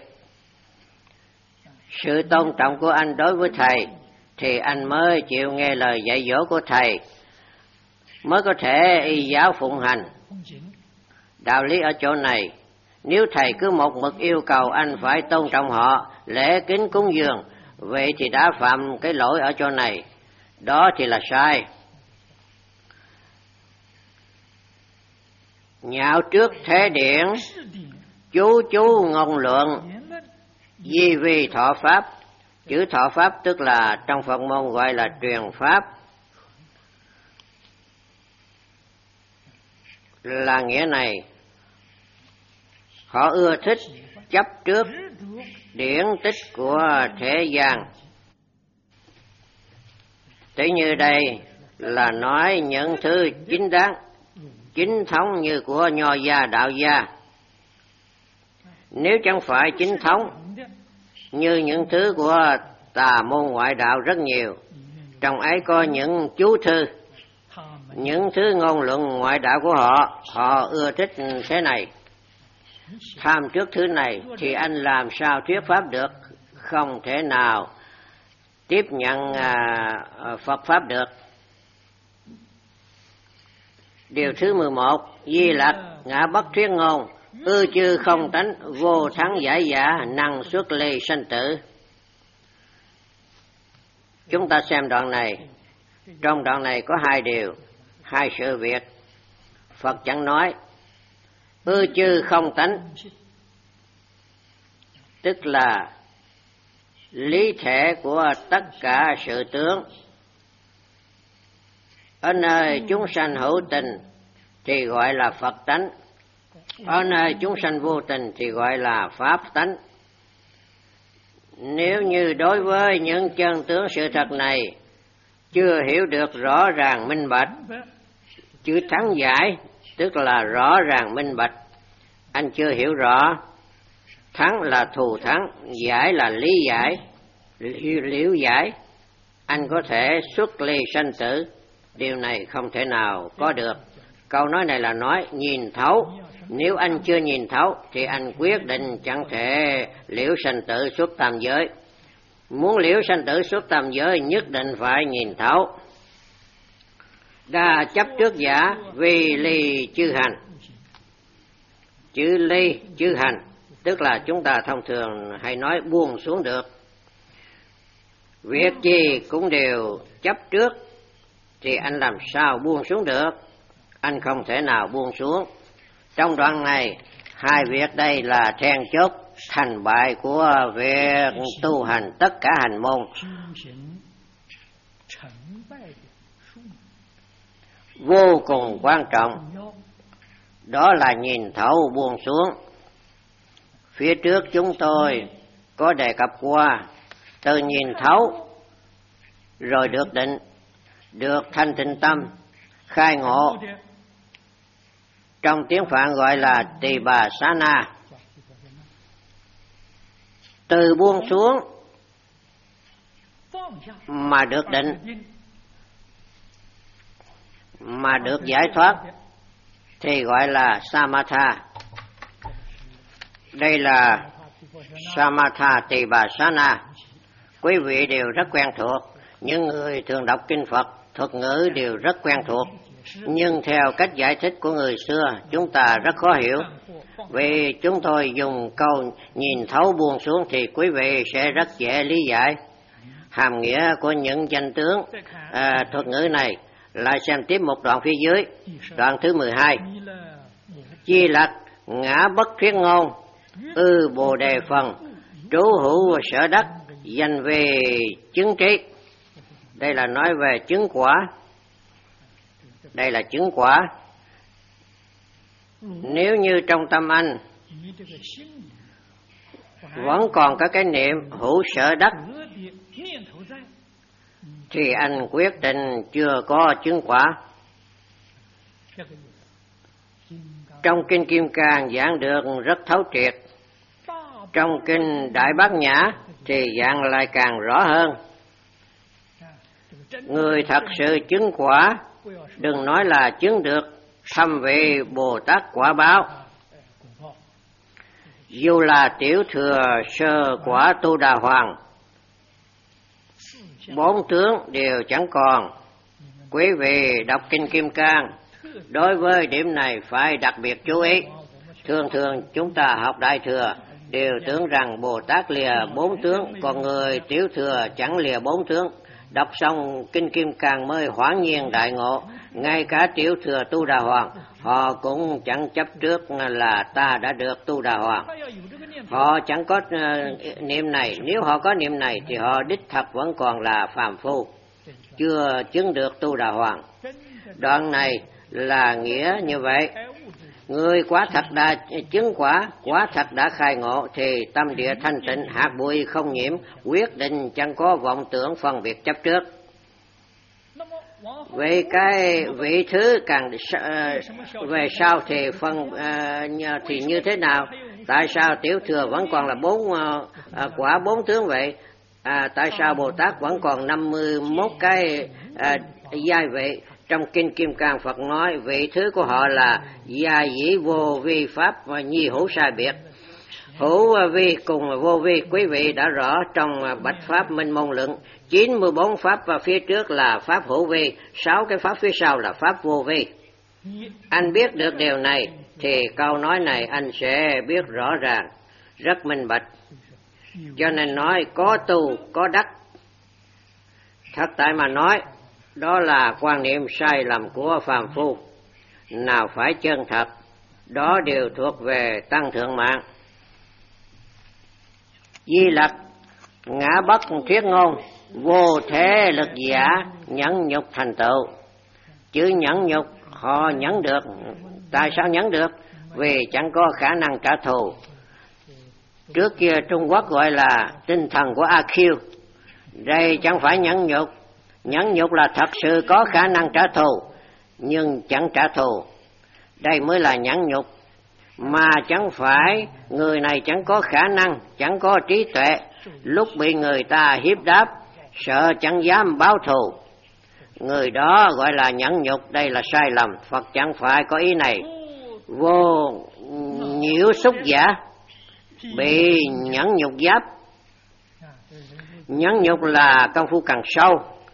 Sự tôn trọng của anh đối với thầy thì anh mới chịu nghe lời dạy dỗ của thầy, mới có thể y giáo phụng hành. Đạo lý ở chỗ này, nếu thầy cứ một mực yêu cầu anh phải tôn trọng họ, lễ kính cúng dường, vậy thì đã phạm cái lỗi ở chỗ này. Đó thì là sai. Nhạo trước thế điển, chú chú ngôn luận, di vi thọ pháp. Chữ thọ pháp tức là trong Phật môn gọi là truyền pháp, là nghĩa này. Họ ưa thích chấp trước điển tích của thế gian. Thế như đây là nói những thứ chính đáng, chính thống như của nho gia đạo gia. Nếu chẳng phải chính thống như những thứ của tà môn ngoại đạo rất nhiều, trong ấy có những chú thư, những thứ ngôn luận ngoại đạo của họ, họ ưa thích thế này. Tham trước thứ này thì anh làm sao thuyết pháp được? Không thể nào tiếp nhận à, Phật Pháp được. Điều thứ mười một, Di Lặc ngã bất thuyết ngôn, ư chư không tánh, vô thắng giải giả, năng xuất ly sanh tử. Chúng ta xem đoạn này. Trong đoạn này có hai điều, hai sự việc. Phật chẳng nói ư chư không tánh, tức là lý thể của tất cả sự tướng. Ở nơi chúng sanh hữu tình thì gọi là Phật tánh, ở nơi chúng sanh vô tình thì gọi là Pháp tánh. Nếu như đối với những chân tướng sự thật này chưa hiểu được rõ ràng minh bạch, chữ thắng giải tức là rõ ràng minh bạch, anh chưa hiểu rõ. Thắng là thù thắng, giải là lý giải, liễu giải. Anh có thể xuất ly sanh tử, điều này không thể nào có được. Câu nói này là nói nhìn thấu. Nếu anh chưa nhìn thấu thì anh quyết định chẳng thể liễu sanh tử xuất tam giới. Muốn liễu sanh tử xuất tam giới nhất định phải nhìn thấu. Đa chấp trước giả, vì ly chư hành. Chữ ly chư hành tức là chúng ta thông thường hay nói buông xuống được. Việc gì cũng đều chấp trước thì anh làm sao buông xuống được? Anh không thể nào buông xuống. Trong đoạn này, hai việc đây là then chốt thành bại của việc tu hành tất cả hành môn. Vô cùng quan trọng, đó là nhìn thấu buông xuống. Phía trước chúng tôi có đề cập qua, từ nhìn thấu rồi được định, được thanh tịnh tâm, khai ngộ. Trong tiếng Phạn gọi là tỳ bà xá na. Từ buông xuống mà được định, mà được giải thoát thì gọi là samatha. Đây là samatha tỳ bà xá na. Quý vị đều rất quen thuộc, những người thường đọc kinh Phật, thuật ngữ đều rất quen thuộc. Nhưng theo cách giải thích của người xưa, chúng ta rất khó hiểu. Vì chúng tôi dùng câu nhìn thấu buông xuống thì quý vị sẽ rất dễ lý giải hàm nghĩa của những danh tướng à, thuật ngữ này. Lại xem tiếp một đoạn phía dưới, đoạn thứ mười hai. Chi lặc ngã bất thuyết ngôn, ư bồ đề phần, trú hữu sở đắc, dành về chứng trí. Đây là nói về chứng quả. Đây là chứng quả. Nếu như trong tâm anh vẫn còn có cái niệm hữu sở đắc thì anh quyết định chưa có chứng quả. Trong kinh Kim Cang giảng được rất thấu triệt. Trong kinh Đại Bát Nhã thì giảng lại càng rõ hơn. Người thật sự chứng quả, đừng nói là chứng được, thâm vị Bồ Tát quả báo. Dù là tiểu thừa sơ quả Tu Đà Hoàng, bốn tướng đều chẳng còn. Quý vị đọc kinh Kim Cang, đối với điểm này phải đặc biệt chú ý. Thường thường chúng ta học Đại Thừa đều tưởng rằng Bồ Tát lìa bốn tướng, còn người tiểu thừa chẳng lìa bốn tướng. Đọc xong kinh Kim Cang mới hoảng nhiên đại ngộ. Ngay cả tiểu thừa Tu Đà Hoàng, họ cũng chẳng chấp trước là ta đã được Tu Đà Hoàng. Họ chẳng có uh, niệm này. Nếu họ có niệm này thì họ đích thật vẫn còn là phàm phu, chưa chứng được Tu Đà Hoàng. Đoạn này là nghĩa như vậy. Người quả thật đã chứng quả, quả thật đã khai ngộ thì tâm địa thanh tịnh, hạt bụi không nhiễm, quyết định chẳng có vọng tưởng phân biệt chấp trước. Về cái vị thứ càng uh, về sau thì phân uh, thì như thế nào? Tại sao tiểu thừa vẫn còn là bốn uh, uh, quả bốn tướng vậy? À, tại sao Bồ Tát vẫn còn năm mươi mốt cái uh, giai vị? Trong kinh Kim Cang Phật nói vị thứ của họ là gia dĩ vô vi pháp và nhi hữu sai biệt. Hữu vi cùng vô vi quý vị đã rõ trong Bạch Pháp Minh Môn Luận. chín mươi bốn pháp và phía trước là pháp hữu vi, sáu cái pháp phía sau là pháp vô vi. Anh biết được điều này, thì câu nói này anh sẽ biết rõ ràng, rất minh bạch. Cho nên nói có tu, có đắc. Thật tại mà nói, đó là quan niệm sai lầm của phàm phu. Nào phải chân thật, đó đều thuộc về tăng thượng mạng. Di Lặc ngã bất thuyết ngôn, vô thể lực giả, nhẫn nhục thành tựu. Chữ nhẫn nhục họ nhẫn được. Tại sao nhẫn được? Vì chẳng có khả năng trả thù. Trước kia Trung Quốc gọi là tinh thần của A Q. Đây chẳng phải nhẫn nhục. Nhẫn nhục là thật sự có khả năng trả thù, nhưng chẳng trả thù. Đây mới là nhẫn nhục. Mà chẳng phải người này chẳng có khả năng, chẳng có trí tuệ. Lúc bị người ta hiếp đáp, sợ chẳng dám báo thù. Người đó gọi là nhẫn nhục, đây là sai lầm. Phật chẳng phải có ý này. Vô nhiễu xúc giả, bị nhẫn nhục giáp. Nhẫn nhục là công phu càng sâu.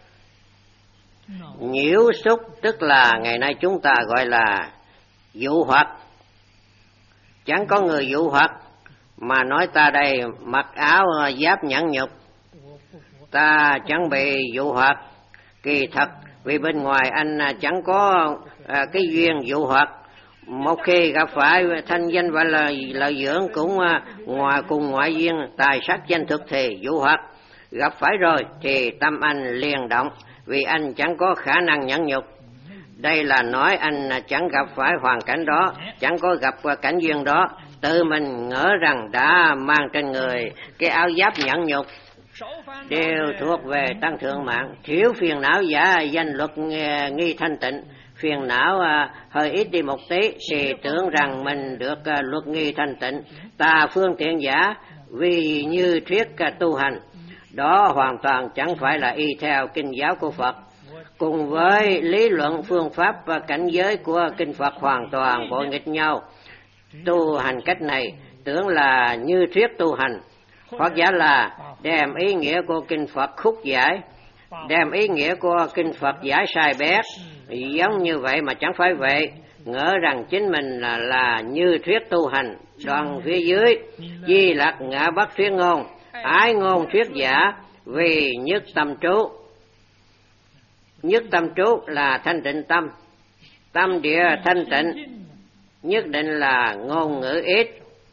Nhiễu xúc tức là ngày nay chúng ta gọi là dụ hoặc. Chẳng có người dụ hoặc mà nói ta đây mặc áo giáp nhẫn nhục, ta chẳng bị dụ hoặc. Kỳ thật vì bên ngoài anh chẳng có à, cái duyên dụ hoặc. Một khi gặp phải thanh danh và lời lợi dưỡng cũng à, ngoài cùng ngoại duyên tài sắc danh thực thì dụ hoặc. Gặp phải rồi thì tâm anh liền động, vì anh chẳng có khả năng nhẫn nhục. Đây là nói anh chẳng gặp phải hoàn cảnh đó, chẳng có gặp cảnh duyên đó, tự mình ngỡ rằng đã mang trên người cái áo giáp nhẫn nhục. Đều thuộc về tăng thượng mạng. Thiếu phiền não giả danh luật nghi thanh tịnh. Phiền não hơi ít đi một tí thì tưởng rằng mình được luật nghi thanh tịnh. Ta phương tiện giả vì như thuyết tu hành. Đó hoàn toàn chẳng phải là y theo kinh giáo của Phật. Cùng với lý luận phương pháp và cảnh giới của kinh Phật hoàn toàn bội nghịch nhau. Tu hành cách này tưởng là như thuyết tu hành. Hoặc giả là đem ý nghĩa của kinh Phật khúc giải, đem ý nghĩa của kinh Phật giải sai bét, giống như vậy mà chẳng phải vậy. Ngỡ rằng chính mình là, là như thuyết tu hành. Đoạn phía dưới, Di Lặc ngã bất thuyết ngôn, ái ngôn thuyết giả, vì nhất tâm trú. Nhất tâm trú là thanh tịnh tâm. Tâm địa thanh tịnh, nhất định là ngôn ngữ ít.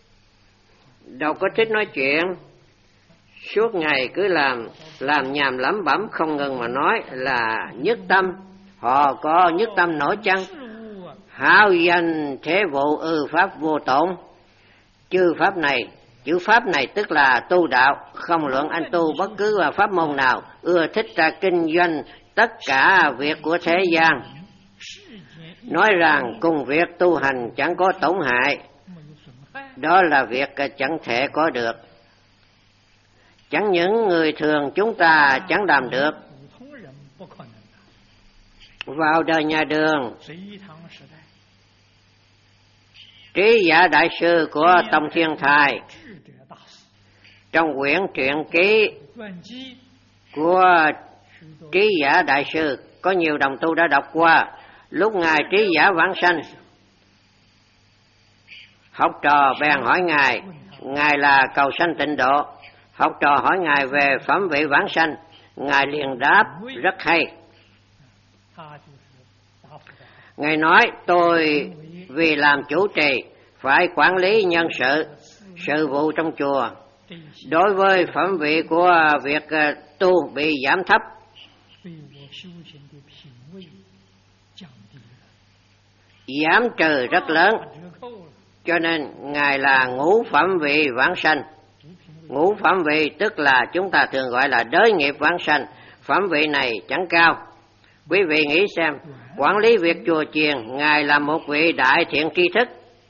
Đâu có thích nói chuyện, suốt ngày cứ làm làm nhảm lẩm bẩm không ngừng mà nói là nhất tâm. Họ có nhất tâm nổi chăng? Hao danh thế vụ ư pháp vô tổn. Chư pháp này, chữ pháp này tức là tu đạo. Không luận anh tu bất cứ pháp môn nào, ưa thích ra kinh doanh tất cả việc của thế gian, nói rằng cùng việc tu hành chẳng có tổn hại, đó là việc chẳng thể có được. Chẳng những người thường chúng ta chẳng làm được. Vào đời nhà Đường, Trí Giả Đại Sư của Tông Thiên Thai, trong quyển truyện ký của Trí Giả Đại Sư, có nhiều đồng tu đã đọc qua. Lúc Ngài Trí Giả vãng sanh, học trò bèn hỏi Ngài, Ngài là cầu sanh tịnh độ. Học trò hỏi Ngài về phẩm vị vãng sanh, Ngài liền đáp rất hay. Ngài nói, tôi vì làm chủ trì, phải quản lý nhân sự, sự vụ trong chùa. Đối với phẩm vị của việc tu bị giảm thấp, giảm trừ rất lớn, cho nên Ngài là ngũ phẩm vị vãng sanh. Ngũ phẩm vị tức là chúng ta thường gọi là đới nghiệp vãng sanh. Phẩm vị này chẳng cao. Quý vị nghĩ xem, quản lý việc chùa chiền, Ngài là một vị đại thiện tri thức,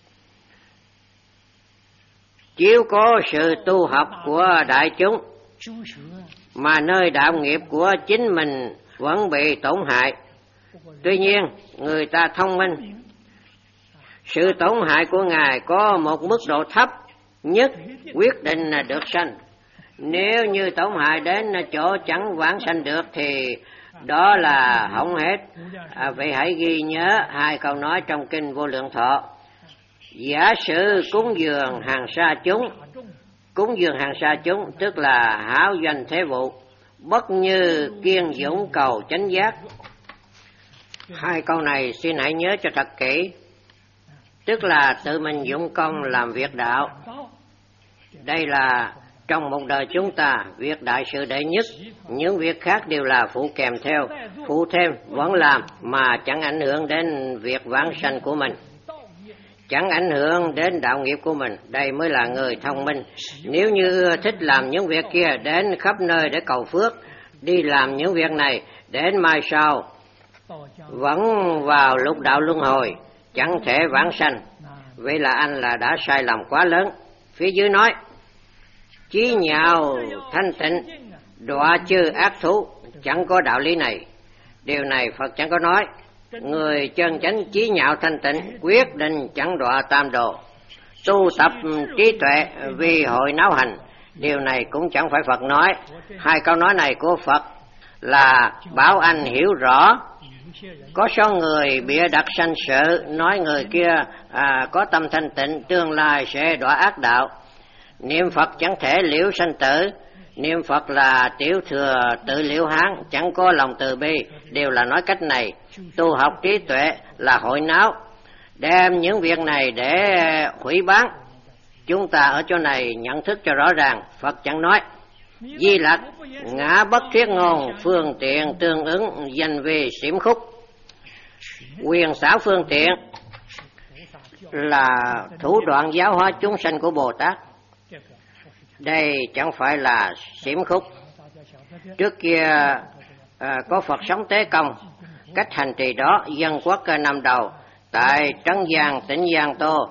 chiếu cố sự tu học của đại chúng, mà nơi đạo nghiệp của chính mình vẫn bị tổn hại. Tuy nhiên, người ta thông minh, sự tổn hại của Ngài có một mức độ thấp nhất, quyết định là được sanh. Nếu như tổn hại đến chỗ chẳng vãng sanh được thì Đó là hỏng hết. À, vậy hãy ghi nhớ hai câu nói trong kinh Vô Lượng Thọ. Giả sử cúng dường hàng sa chúng, cúng dường hàng sa chúng tức là hảo doanh thế vụ, bất như kiên dũng cầu chánh giác. Hai câu này xin hãy nhớ cho thật kỹ, tức là tự mình dụng công làm việc đạo. Đây là trong một đời chúng ta, việc đại sự đệ nhất, những việc khác đều là phụ kèm theo, phụ thêm vẫn làm mà chẳng ảnh hưởng đến việc vãng sanh của mình, chẳng ảnh hưởng đến đạo nghiệp của mình. Đây mới là người thông minh. Nếu như ưa thích làm những việc kia, đến khắp nơi để cầu phước, đi làm những việc này, đến mai sau vẫn vào lục đạo luân hồi, chẳng thể vãng sanh. Vậy là anh là đã sai lầm quá lớn. Phía dưới nói, chí nhạo thanh tịnh, đọa chư ác thú, chẳng có đạo lý này. Điều này Phật chẳng có nói. Người chân chánh chí nhạo thanh tịnh, quyết định chẳng đọa tam đồ. Tu tập trí tuệ vì hội náo hành, điều này cũng chẳng phải Phật nói. Hai câu nói này của Phật là bảo anh hiểu rõ. Có số người bịa đặt sanh sự, nói người kia à, có tâm thanh tịnh, tương lai sẽ đọa ác đạo. Niệm Phật chẳng thể liễu sanh tử, niệm Phật là tiểu thừa tự liễu hán, chẳng có lòng từ bi, đều là nói cách này. Tu học trí tuệ là hội náo, đem những việc này để hủy bán. Chúng ta ở chỗ này nhận thức cho rõ ràng, Phật chẳng nói. Di Lặc ngã bất thuyết ngôn, phương tiện tương ứng, danh vì xiểm khúc. Quyền xảo phương tiện là thủ đoạn giáo hóa chúng sanh của Bồ Tát. Đây chẳng phải là xiểm khúc. Trước kia à, có Phật sống Tế Công, cách hành trì đó dân quốc năm đầu tại Trấn Giang, tỉnh Giang Tô.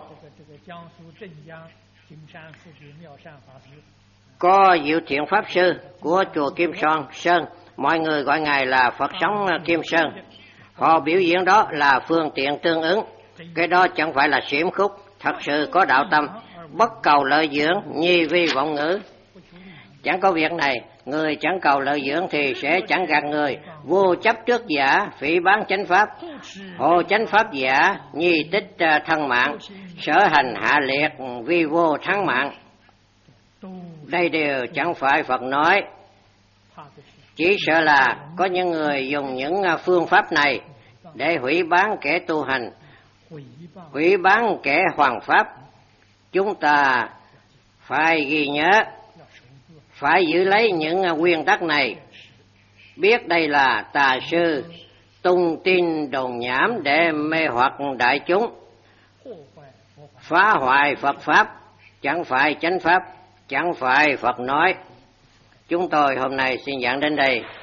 Có Diệu Thiện Pháp Sư của chùa Kim Sơn, Sơn, mọi người gọi ngài là Phật sống Kim Sơn. Họ biểu diễn đó là phương tiện tương ứng. Cái đó chẳng phải là xiểm khúc, thật sự có đạo tâm, bất cầu lợi dưỡng, nhi vi vọng ngữ. Chẳng có việc này, người chẳng cầu lợi dưỡng thì sẽ chẳng gạt người, vô chấp trước giả, phỉ bán chánh pháp, hộ chánh pháp giả, nhi tích thân mạng, sở hành hạ liệt, vi vô thắng mạng. Đây đều chẳng phải Phật nói. Chỉ sợ là có những người dùng những phương pháp này để hủy bán kẻ tu hành, hủy bán kẻ hoàng pháp. Chúng ta phải ghi nhớ, phải giữ lấy những nguyên tắc này, biết đây là tà sư tung tin đồn nhảm để mê hoặc đại chúng, phá hoại Phật pháp, chẳng phải chánh pháp, chẳng phải Phật nói. Chúng tôi hôm nay xin giảng đến đây.